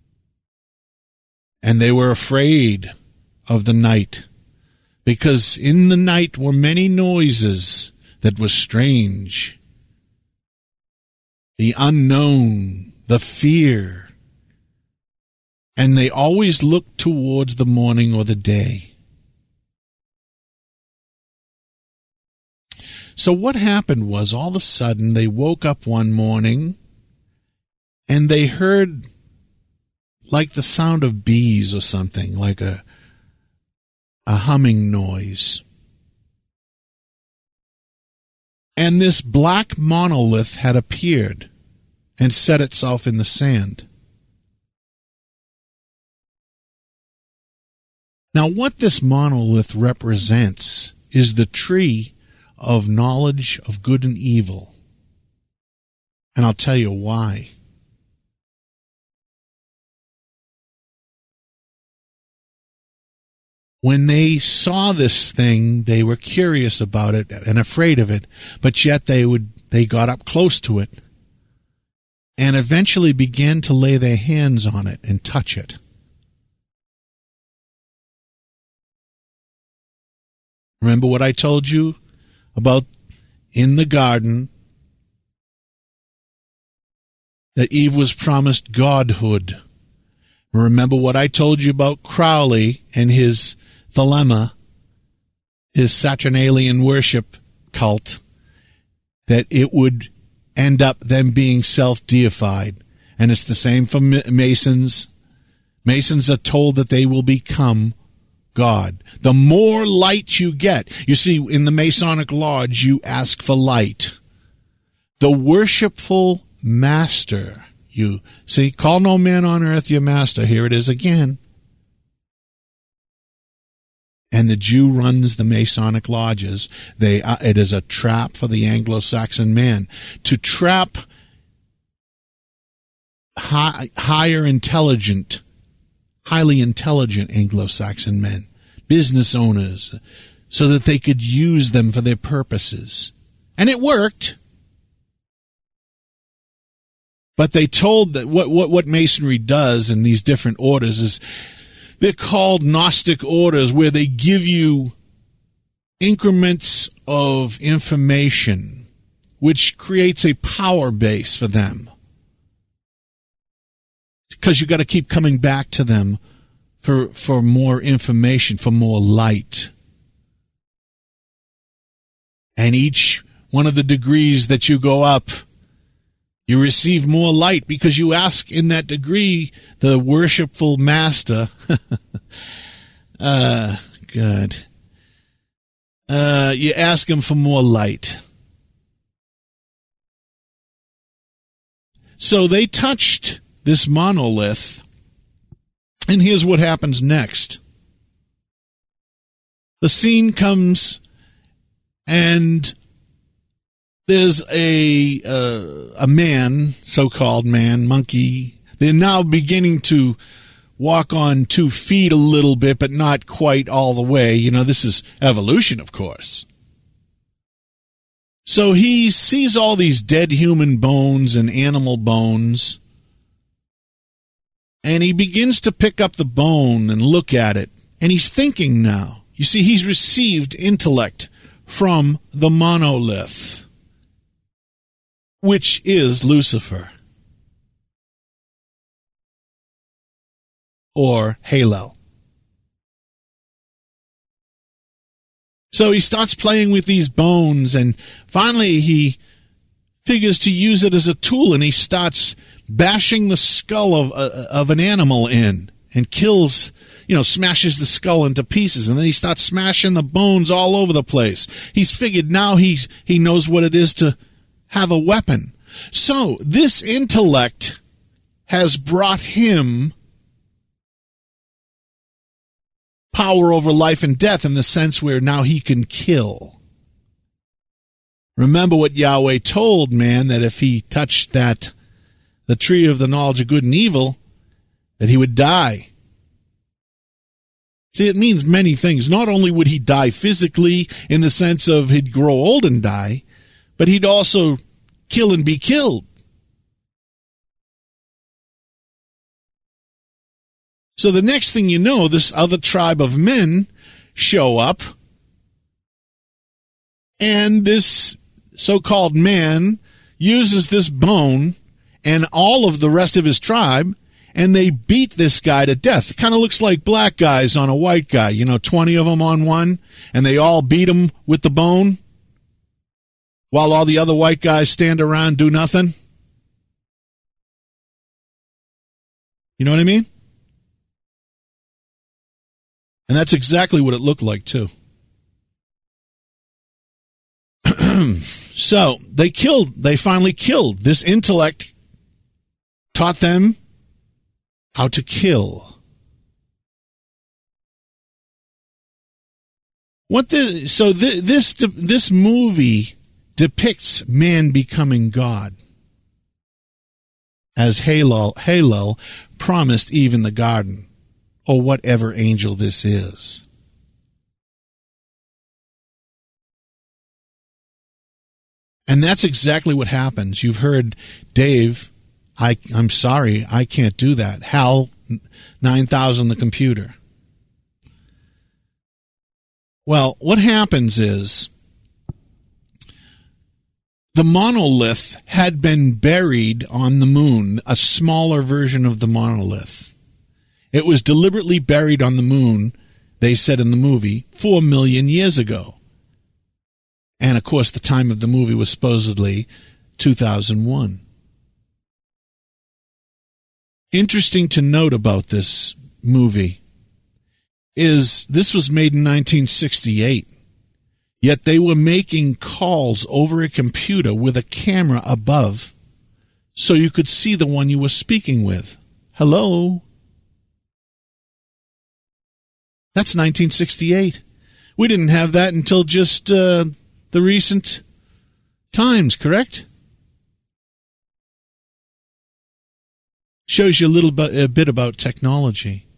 And they were afraid of the night, because in the night were many noises that were strange. The unknown, the fear. And they always looked towards the morning or the day. So what happened was, all of a sudden, they woke up one morning and they heard like the sound of bees or something, like a a humming noise. And this black monolith had appeared and set itself in the sand. Now, what this monolith represents is the tree of knowledge of good and evil. And I'll tell you why. when they saw this thing, they were curious about it and afraid of it, but yet they would they got up close to it and eventually began to lay their hands on it and touch it. Remember what I told you about in the garden, that Eve was promised godhood. Remember what I told you about Crowley and his Thelema, his Saturnalian worship cult, that it would end up them being self-deified. And it's the same for Masons. Masons are told that they will become God. The more light you get, you see, in the Masonic Lodge, you ask for light. The worshipful master, you see, call no man on earth your master. Here it is again. And the Jew runs the Masonic lodges. They, uh, it is a trap for the Anglo-Saxon man to trap high, higher intelligent, highly intelligent Anglo-Saxon men, business owners, so that they could use them for their purposes. And it worked. But they told that what, what, what Masonry does in these different orders is they're called Gnostic orders, where they give you increments of information, which creates a power base for them. Because you've got to keep coming back to them for, for more information, for more light. And each one of the degrees that you go up, you receive more light because you ask in that degree the worshipful master. uh, good. Uh, you ask him for more light. So they touched this monolith, and here's what happens next. The scene comes, and there's a uh, a man, so-called man, monkey. They're now beginning to walk on two feet a little bit, but not quite all the way. You know, this is evolution, of course. So he sees all these dead human bones and animal bones, and he begins to pick up the bone and look at it, and he's thinking now. You see, he's received intellect from the monolith, which is Lucifer, or Halo. So he starts playing with these bones, and finally he figures to use it as a tool, and he starts bashing the skull of uh, of an animal in, and kills, you know, smashes the skull into pieces, and then he starts smashing the bones all over the place. He's figured now he he knows what it is to have a weapon. So this intellect has brought him power over life and death, in the sense where now he can kill. Remember what Yahweh told man, that if he touched that, the tree of the knowledge of good and evil, that he would die. See, it means many things. Not only would he die physically, in the sense of he'd grow old and die, but he'd also kill and be killed. So the next thing you know, this other tribe of men show up, and this so-called man uses this bone and all of the rest of his tribe, and they beat this guy to death. It kind of looks like black guys on a white guy, you know, twenty of them on one, and they all beat him with the bone, while all the other white guys stand around and do nothing. You know what I mean? And that's exactly what it looked like, too. So they killed, they finally killed. This intellect taught them how to kill. What the, so th- this, this movie depicts man becoming God, as Halo, Halo promised Eve in the garden, or whatever angel this is. And that's exactly what happens. You've heard Dave, I, I'm sorry, I can't do that. Hal, nine thousand, the computer. Well, what happens is the monolith had been buried on the moon, a smaller version of the monolith. It was deliberately buried on the moon, they said in the movie, four million years ago. And, of course, the time of the movie was supposedly two thousand one. Interesting to note about this movie is this was made in nineteen sixty-eight, yet they were making calls over a computer with a camera above so you could see the one you were speaking with. Hello? That's nineteen sixty-eight. We didn't have that until just uh, the recent times, correct? Shows you a little bit, a bit about technology.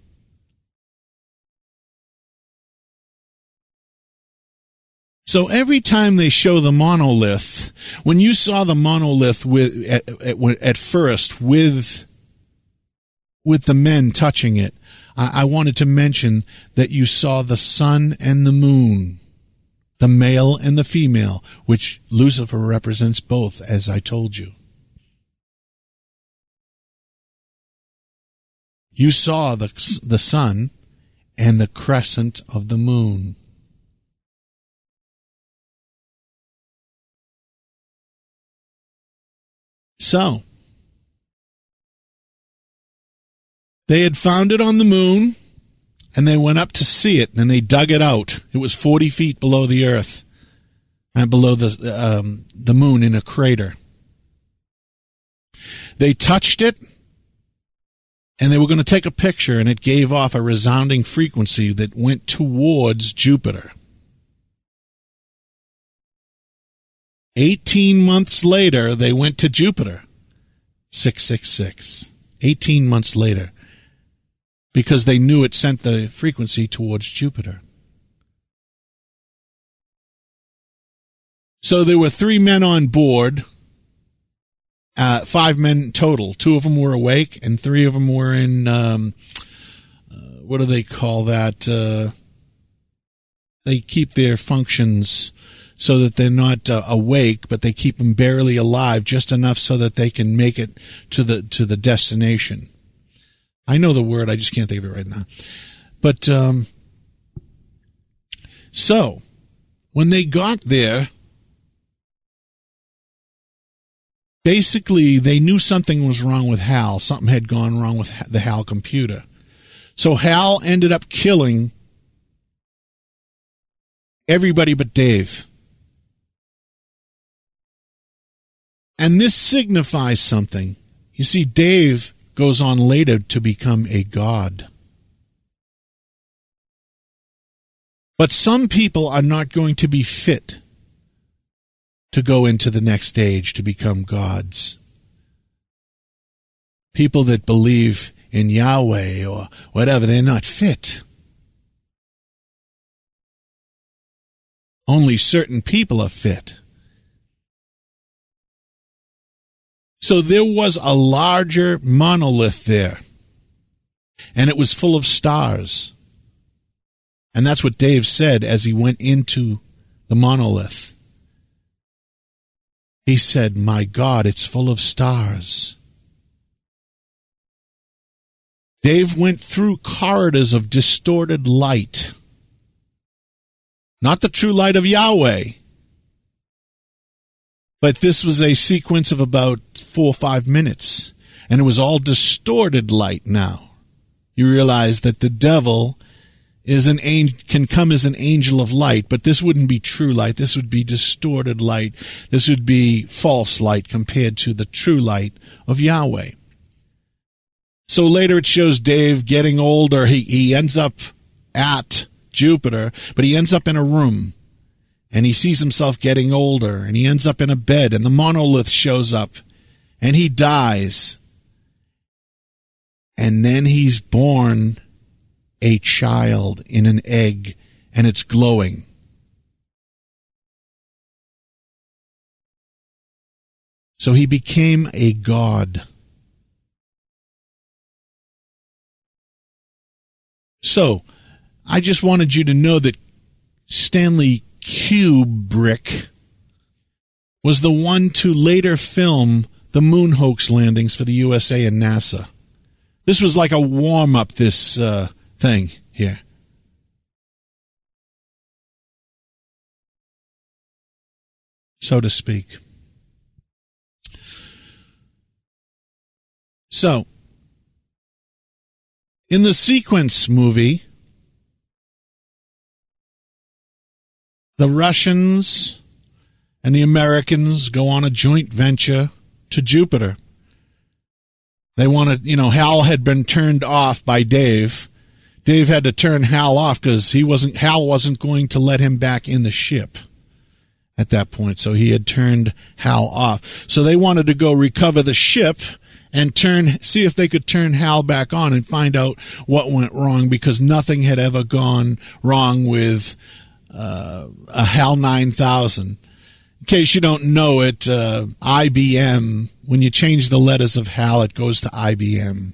So every time they show the monolith, when you saw the monolith with at, at, at first with with the men touching it, I, I wanted to mention that you saw the sun and the moon, the male and the female, which Lucifer represents both, as I told you. You saw the the sun and the crescent of the moon. So, they had found it on the moon, and they went up to see it, and they dug it out. It was forty feet below the earth, and below the um, the moon in a crater. They touched it, and they were going to take a picture, and it gave off a resounding frequency that went towards Jupiter. Eighteen months later, they went to Jupiter. six six six. Eighteen months later. Because they knew it sent the frequency towards Jupiter. So there were three men on board. Uh, five men total. Two of them were awake, and three of them were in, um, uh, what do they call that? Uh, they keep their functions so that they're not uh, awake, but they keep them barely alive, just enough so that they can make it to the to the destination. I know the word, I just can't think of it right now. But, um, so, when they got there, basically, they knew something was wrong with Hal. Something had gone wrong with the Hal computer. So Hal ended up killing everybody but Dave. And this signifies something. You see, Dave goes on later to become a god. But some people are not going to be fit to go into the next stage to become gods. People that believe in Yahweh or whatever, they're not fit. Only certain people are fit. So there was a larger monolith there, and it was full of stars. And that's what Dave said as he went into the monolith. He said, "My God, it's full of stars." Dave went through corridors of distorted light. Not the true light of Yahweh. But this was a sequence of about four or five minutes. And it was all distorted light now. You realize that the devil is an angel, can come as an angel of light, but this wouldn't be true light. This would be distorted light. This would be false light compared to the true light of Yahweh. So later it shows Dave getting older. He, he ends up at Jupiter, but he ends up in a room. And he sees himself getting older, and he ends up in a bed, and the monolith shows up, and he dies. And then he's born a child in an egg, and it's glowing. So he became a god. So, I just wanted you to know that Stanley Kubrick was the one to later film the moon hoax landings for the U S A and NASA. This was like a warm-up, this uh, thing here. So to speak. So, in the Sequence movie, the Russians and the Americans go on a joint venture to Jupiter. They wanted, you know, Hal had been turned off by Dave. Dave had to turn Hal off because he wasn't, Hal wasn't going to let him back in the ship at that point. So he had turned Hal off. So they wanted to go recover the ship and turn, see if they could turn Hal back on and find out what went wrong, because nothing had ever gone wrong with uh, a HAL nine thousand. In case you don't know it, uh, I B M, when you change the letters of HAL, it goes to I B M.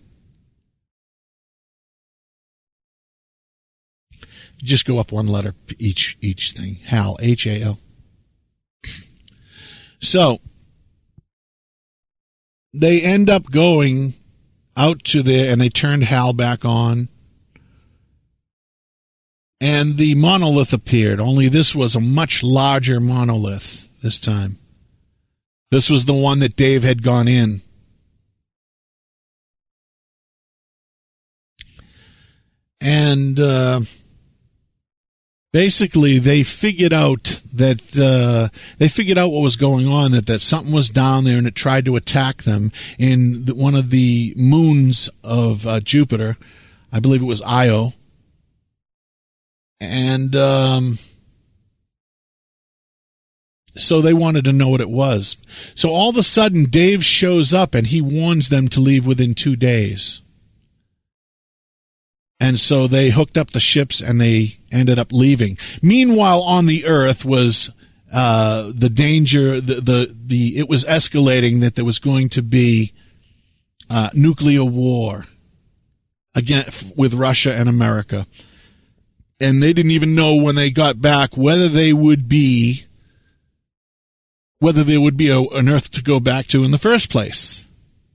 You just go up one letter each each thing. HAL, H A L. So, they end up going out to there, and they turned HAL back on. And the monolith appeared, only this was a much larger monolith this time. This was the one that Dave had gone in. And uh, basically, they figured out that uh, they figured out what was going on. That, that something was down there, and it tried to attack them in the, one of the moons of uh, Jupiter. I believe it was Io. And um, so they wanted to know what it was. So all of a sudden, Dave shows up, and he warns them to leave within two days. And so they hooked up the ships, and they ended up leaving. Meanwhile, on the Earth was uh, the danger, the, the, the, it was escalating that there was going to be uh, nuclear war again with Russia and America. And they didn't even know when they got back whether they would be, whether there would be a, an Earth to go back to in the first place.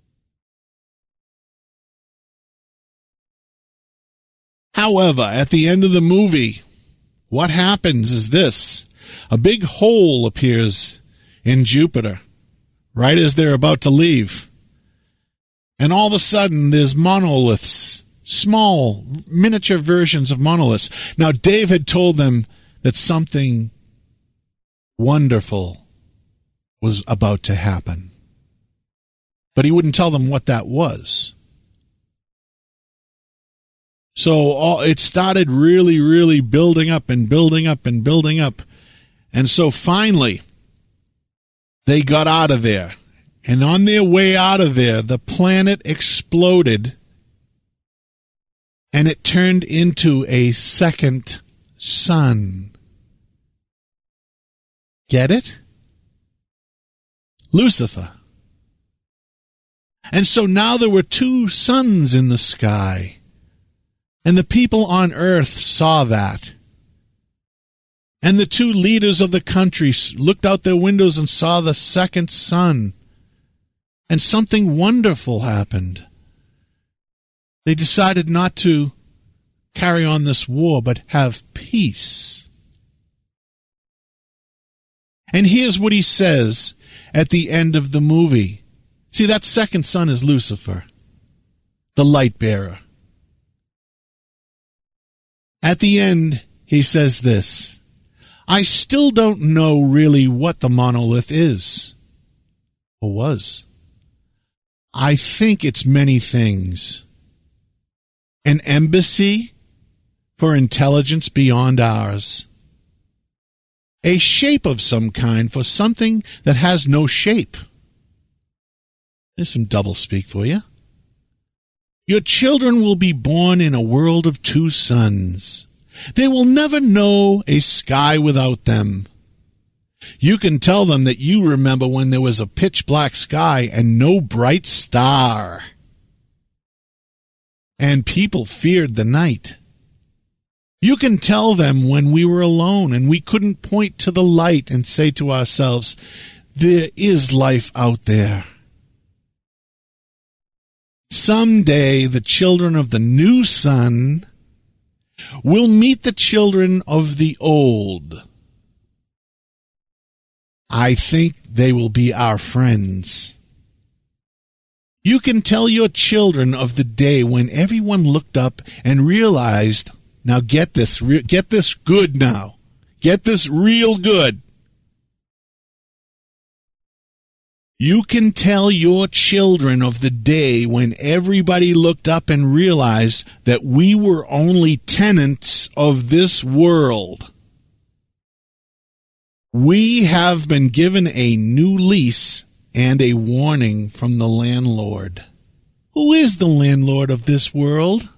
However, at the end of the movie, what happens is this. A big hole appears in Jupiter right as they're about to leave. And all of a sudden, there's monoliths, small, miniature versions of monoliths. Now, Dave had told them that something wonderful was about to happen. But he wouldn't tell them what that was. So all, it started really, really building up and building up and building up. And so finally, they got out of there. And on their way out of there, the planet exploded, and it turned into a second sun. Get it? Lucifer. And so now there were two suns in the sky. And the people on earth saw that. And the two leaders of the country looked out their windows and saw the second sun. And something wonderful happened. They decided not to carry on this war, but have peace. And here's what he says at the end of the movie. See, that second son is Lucifer, the light bearer. At the end, he says this, I still don't know really what the monolith is, or was. I think it's many things. An embassy for intelligence beyond ours. A shape of some kind for something that has no shape. There's some doublespeak for you. Your children will be born in a world of two suns. They will never know a sky without them. You can tell them that you remember when there was a pitch black sky and no bright star. And people feared the night. You can tell them when we were alone and we couldn't point to the light and say to ourselves, there is life out there. Someday the children of the new sun will meet the children of the old. I think they will be our friends. You can tell your children of the day when everyone looked up and realized, now get this, get this good now. Get this real good. You can tell your children of the day when everybody looked up and realized that we were only tenants of this world. We have been given a new lease and a warning from the landlord. Who is the landlord of this world?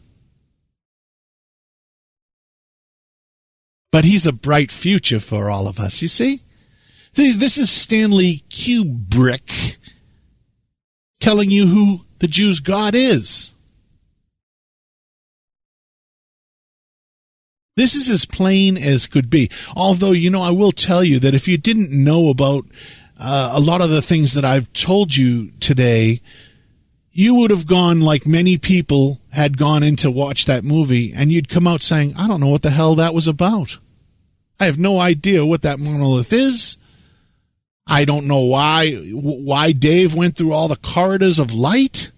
But he's a bright future for all of us, you see? This is Stanley Kubrick telling you who the Jews' God is. This is as plain as could be. Although, you know, I will tell you that if you didn't know about uh, a lot of the things that I've told you today, you would have gone like many people had gone in to watch that movie, and you'd come out saying, I don't know what the hell that was about. I have no idea what that monolith is. I don't know why why Dave went through all the corridors of light.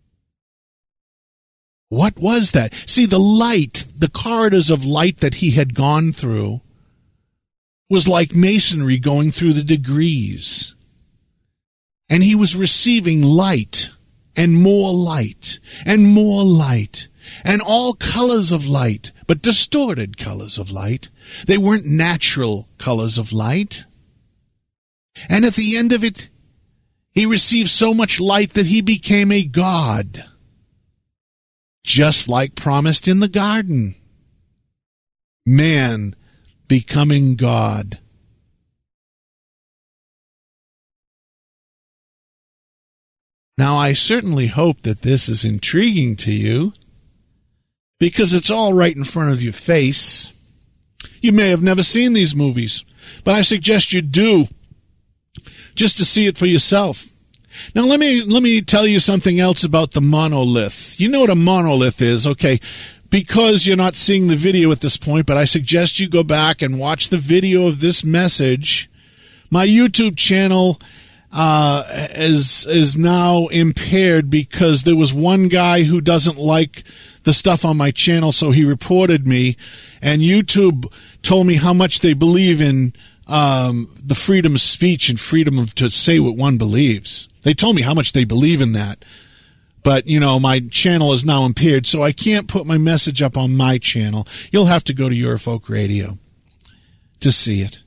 What was that? See, the light, the corridors of light that he had gone through was like masonry going through the degrees. And he was receiving light and more light and more light and all colors of light, but distorted colors of light. They weren't natural colors of light. And at the end of it, he received so much light that he became a god, just like promised in the garden. Man becoming God. Now, I certainly hope that this is intriguing to you, because it's all right in front of your face. You may have never seen these movies, but I suggest you do, just to see it for yourself. Now, let me let me tell you something else about the monolith. You know what a monolith is, okay? Because you're not seeing the video at this point, but I suggest you go back and watch the video of this message. My YouTube channel uh, is is now impaired because there was one guy who doesn't like the stuff on my channel, so he reported me, and YouTube told me how much they believe in Um, the freedom of speech and freedom of to say what one believes. They told me how much they believe in that. But, you know, my channel is now impaired, so I can't put my message up on my channel. You'll have to go to Eurofolk Radio to see it.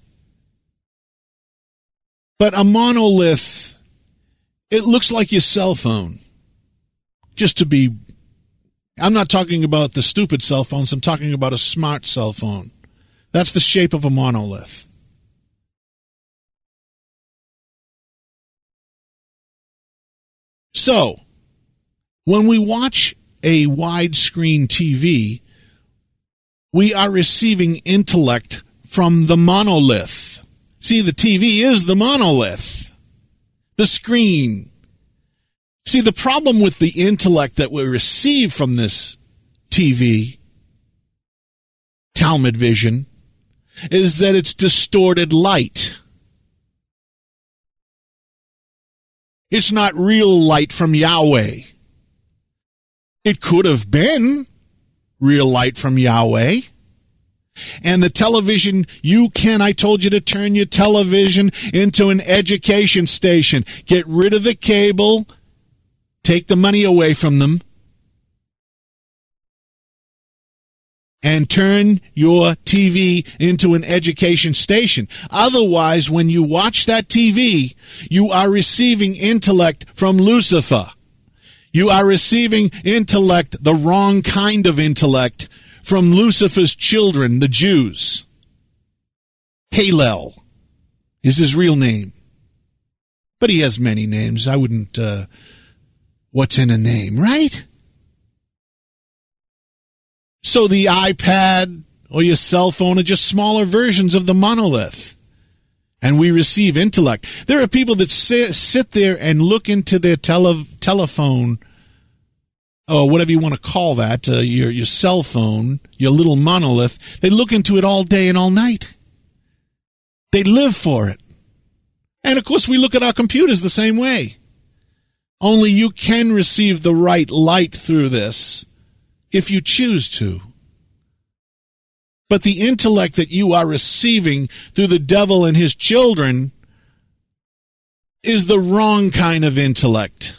But a monolith, it looks like your cell phone. Just to be, I'm not talking about the stupid cell phones, I'm talking about a smart cell phone. That's the shape of a monolith. So, when we watch a widescreen T V, we are receiving intellect from the monolith. See, the T V is the monolith, the screen. See, the problem with the intellect that we receive from this T V, Talmud Vision, is that it's distorted light. It's not real light from Yahweh. It could have been real light from Yahweh. And the television, you can, I told you to turn your television into an education station. Get rid of the cable. Take the money away from them. And turn your T V into an education station. Otherwise, when you watch that T V, you are receiving intellect from Lucifer. You are receiving intellect, the wrong kind of intellect, from Lucifer's children, the Jews. Hallel. is his real name. But he has many names. I wouldn't, uh, what's in a name, right? So the iPad or your cell phone are just smaller versions of the monolith. And we receive intellect. There are people that sit, sit there and look into their tele, telephone, or whatever you want to call that, uh, your, your cell phone, your little monolith. They look into it all day and all night. They live for it. And, of course, we look at our computers the same way. Only you can receive the right light through this if you choose to. But the intellect that you are receiving through the devil and his children is the wrong kind of intellect.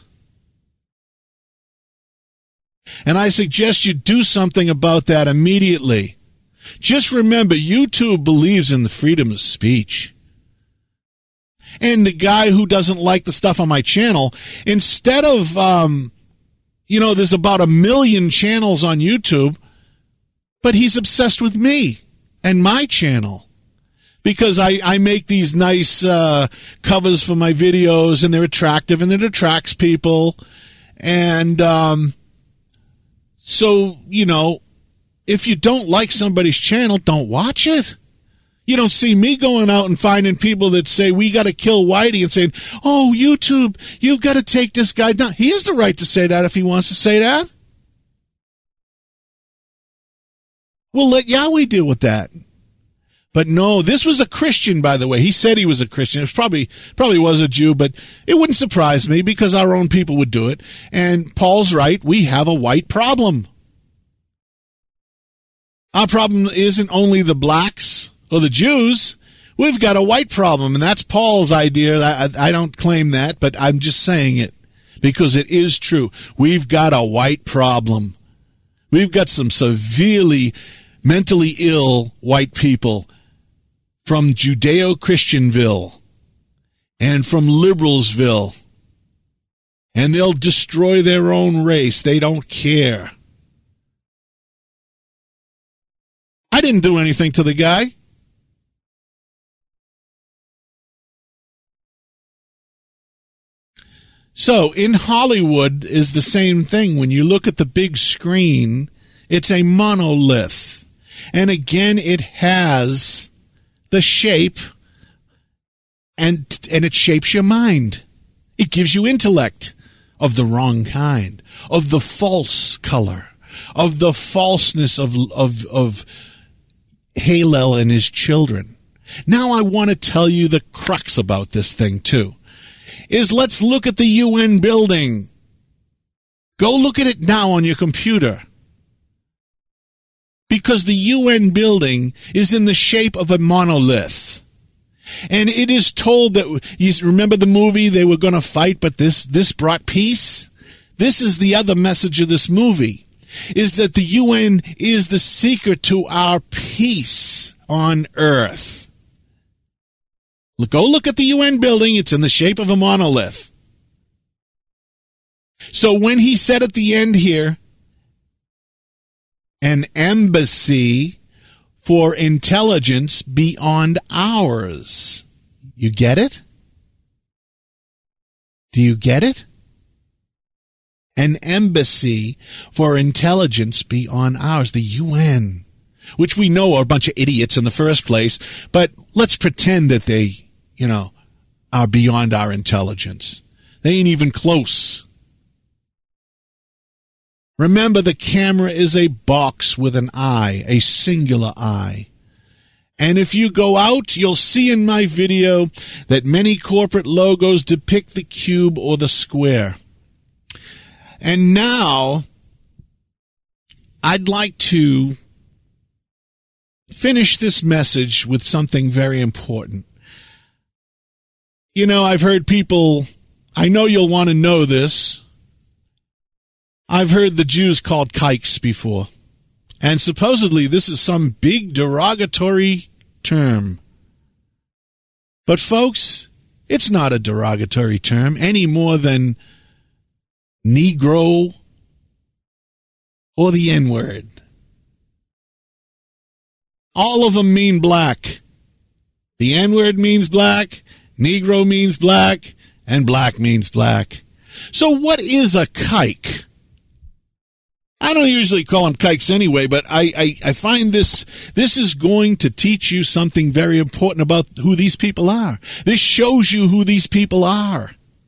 And I suggest you do something about that immediately. Just remember, YouTube believes in the freedom of speech. And the guy who doesn't like the stuff on my channel, instead of, um, you know, there's about a million channels on YouTube, but he's obsessed with me and my channel because I, I make these nice uh, covers for my videos, and they're attractive, and it attracts people. And um, so, you know, if you don't like somebody's channel, don't watch it. You don't see me going out and finding people that say, we got to kill Whitey, and saying, oh, YouTube, you've got to take this guy down. He has the right to say that if he wants to say that. We'll let Yahweh deal with that. But no, this was a Christian, by the way. He said he was a Christian. It was probably probably was a Jew, but it wouldn't surprise me because our own people would do it. And Paul's right. We have a white problem. Our problem isn't only the blacks or the Jews. We've got a white problem, and that's Paul's idea. I, I don't claim that, but I'm just saying it because it is true. We've got a white problem. We've got some severely mentally ill white people from Judeo-Christianville and from Liberalsville, and they'll destroy their own race. They don't care. I didn't do anything to the guy. So in Hollywood is the same thing. When you look at the big screen, it's a monolith. And again, it has the shape, and and it shapes your mind. It gives you intellect of the wrong kind, of the false color, of the falseness of of of Hillel and his children. Now I want to tell you the crux about this thing too. Is let's look at the U N building. Go look at it now on your computer. Because the U N building is in the shape of a monolith. And it is told that, you remember the movie, they were going to fight, but this, this brought peace? This is the other message of this movie, is that the U N is the secret to our peace on earth. Go look at the U N building. It's in the shape of a monolith. So when he said at the end here, an embassy for intelligence beyond ours. You get it? Do you get it? An embassy for intelligence beyond ours, the U N, which we know are a bunch of idiots in the first place, but let's pretend that they, you know, are beyond our intelligence. They ain't even close. Remember, the camera is a box with an eye, a singular eye. And if you go out, you'll see in my video that many corporate logos depict the cube or the square. And now, I'd like to finish this message with something very important. You know, I've heard people, I know you'll want to know this, I've heard the Jews called kikes before, and supposedly this is some big derogatory term. But folks, it's not a derogatory term any more than Negro or the N-word. All of them mean black. The N-word means black. Negro means black, and black means black. So what is a kike? I don't usually call them kikes anyway, but I, I, I find this, this is going to teach you something very important about who these people are. This shows you who these people are.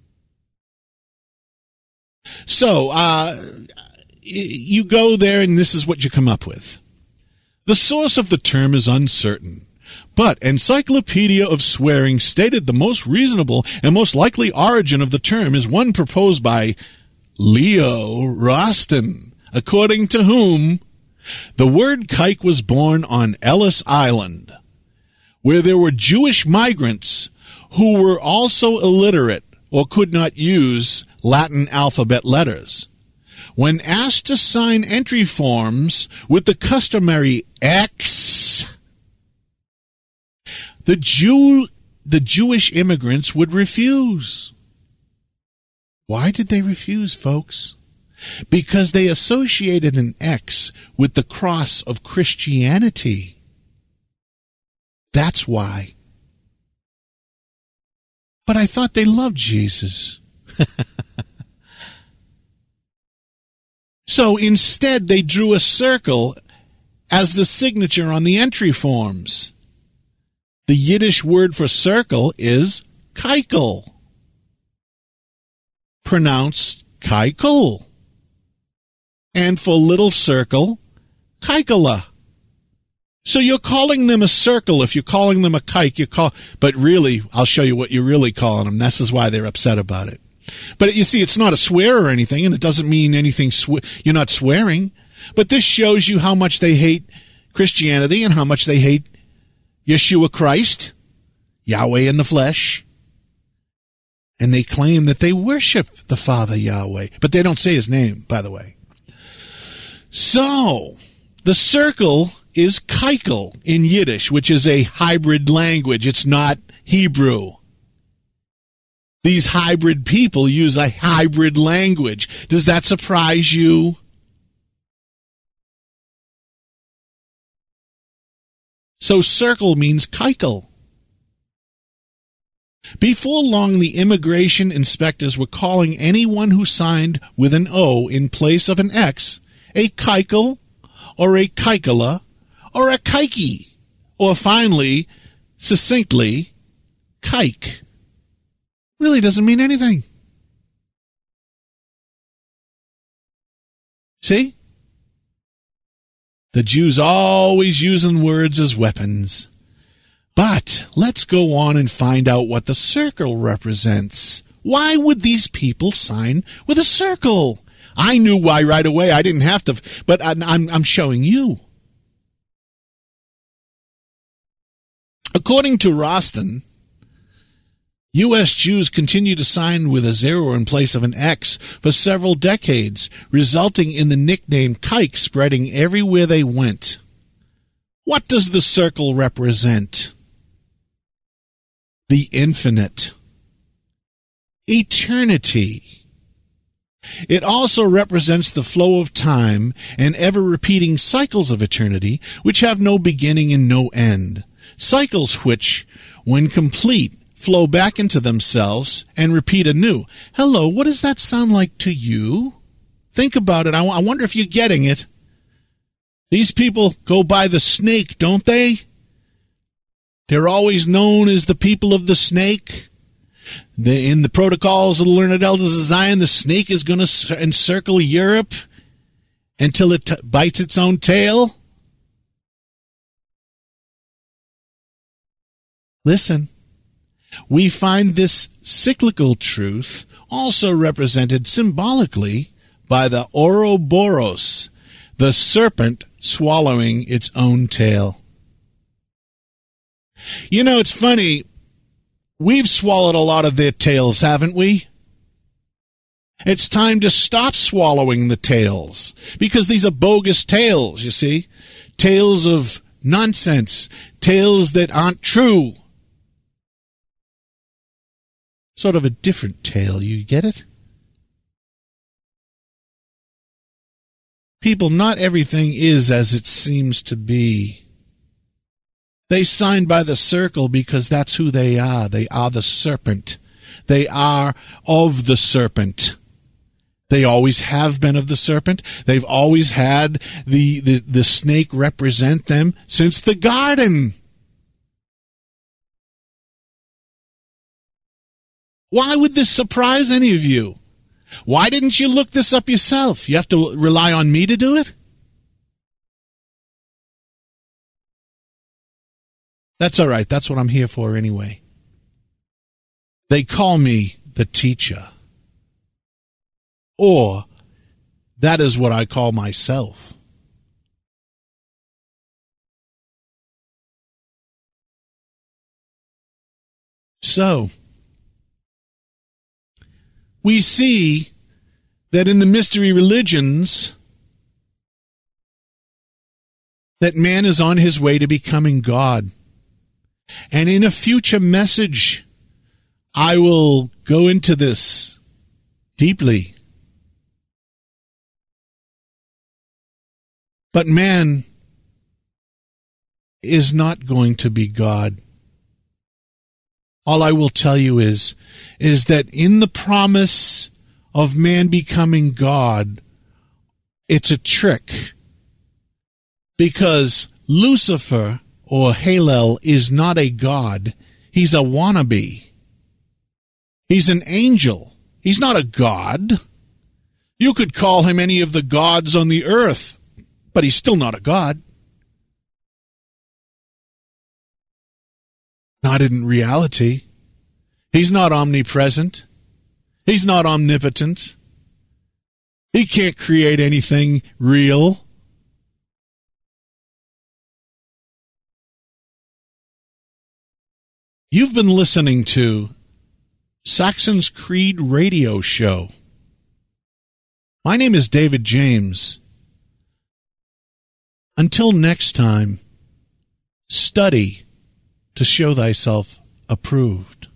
So, uh, you go there and this is what you come up with. The source of the term is uncertain, but Encyclopedia of Swearing stated the most reasonable and most likely origin of the term is one proposed by Leo Roston, according to whom the word kike was born on Ellis Island, where there were Jewish migrants who were also illiterate or could not use Latin alphabet letters. When asked to sign entry forms with the customary X, the Jew, the Jewish immigrants would refuse. Why did they refuse, folks? Because they associated an X with the cross of Christianity. That's why. But I thought they loved Jesus. So instead, they drew a circle as the signature on the entry forms. The Yiddish word for circle is keikel, pronounced keikel. And for little circle, keikela. So you're calling them a circle if you're calling them a kike. You call, but really, I'll show you what you're really calling them. This is why they're upset about it. But you see, it's not a swear or anything, and it doesn't mean anything. Sw- you're not swearing. But this shows you how much they hate Christianity and how much they hate Yeshua Christ, Yahweh in the flesh. And they claim that they worship the Father Yahweh. But they don't say his name, by the way. So, the circle is keikel in Yiddish, which is a hybrid language. It's not Hebrew. These hybrid people use a hybrid language. Does that surprise you? So circle means keikel. Before long, the immigration inspectors were calling anyone who signed with an O in place of an X a keikel or a keikela or a keiki, or finally, succinctly, kike. Really doesn't mean anything. See? The Jews always using words as weapons. But let's go on and find out what the circle represents. Why would these people sign with a circle? I knew why right away. I didn't have to, but I'm, I'm showing you. According to Roston, U S Jews continue to sign with a zero in place of an X for several decades, resulting in the nickname kike spreading everywhere they went. What does the circle represent? The infinite. Eternity. It also represents the flow of time and ever-repeating cycles of eternity, which have no beginning and no end. Cycles which, when complete, flow back into themselves and repeat anew. Hello, what does that sound like to you? Think about it. I, I wonder if you're getting it. These people go by the snake, don't they? They're always known as the people of the snake. The, in the protocols of the Learned Elders of Zion, the snake is going to encircle Europe until it t- bites its own tail. Listen. We find this cyclical truth also represented symbolically by the Ouroboros, the serpent swallowing its own tail. You know, it's funny. We've swallowed a lot of their tails, haven't we? It's time to stop swallowing the tails, because these are bogus tales, you see. Tales of nonsense, tales that aren't true. Sort of a different tale, you get it? People, not everything is as it seems to be. They sign by the circle because that's who they are. They are the serpent. They are of the serpent. They always have been of the serpent. They've always had the, the, the snake represent them since the garden. Why would this surprise any of you? Why didn't you look this up yourself? You have to rely on me to do it? That's all right. That's what I'm here for anyway. They call me the teacher. Or that is what I call myself. So, we see that in the mystery religions, that man is on his way to becoming God. And in a future message, I will go into this deeply. But man is not going to be God. All I will tell you is, is that in the promise of man becoming God, it's a trick. Because Lucifer, or Halel, is not a god. He's a wannabe. He's an angel. He's not a god. You could call him any of the gods on the earth, but he's still not a god. Not in reality. He's not omnipresent. He's not omnipotent. He can't create anything real. You've been listening to Saxon's Creed Radio Show. My name is David James. Until next time, study to show thyself approved.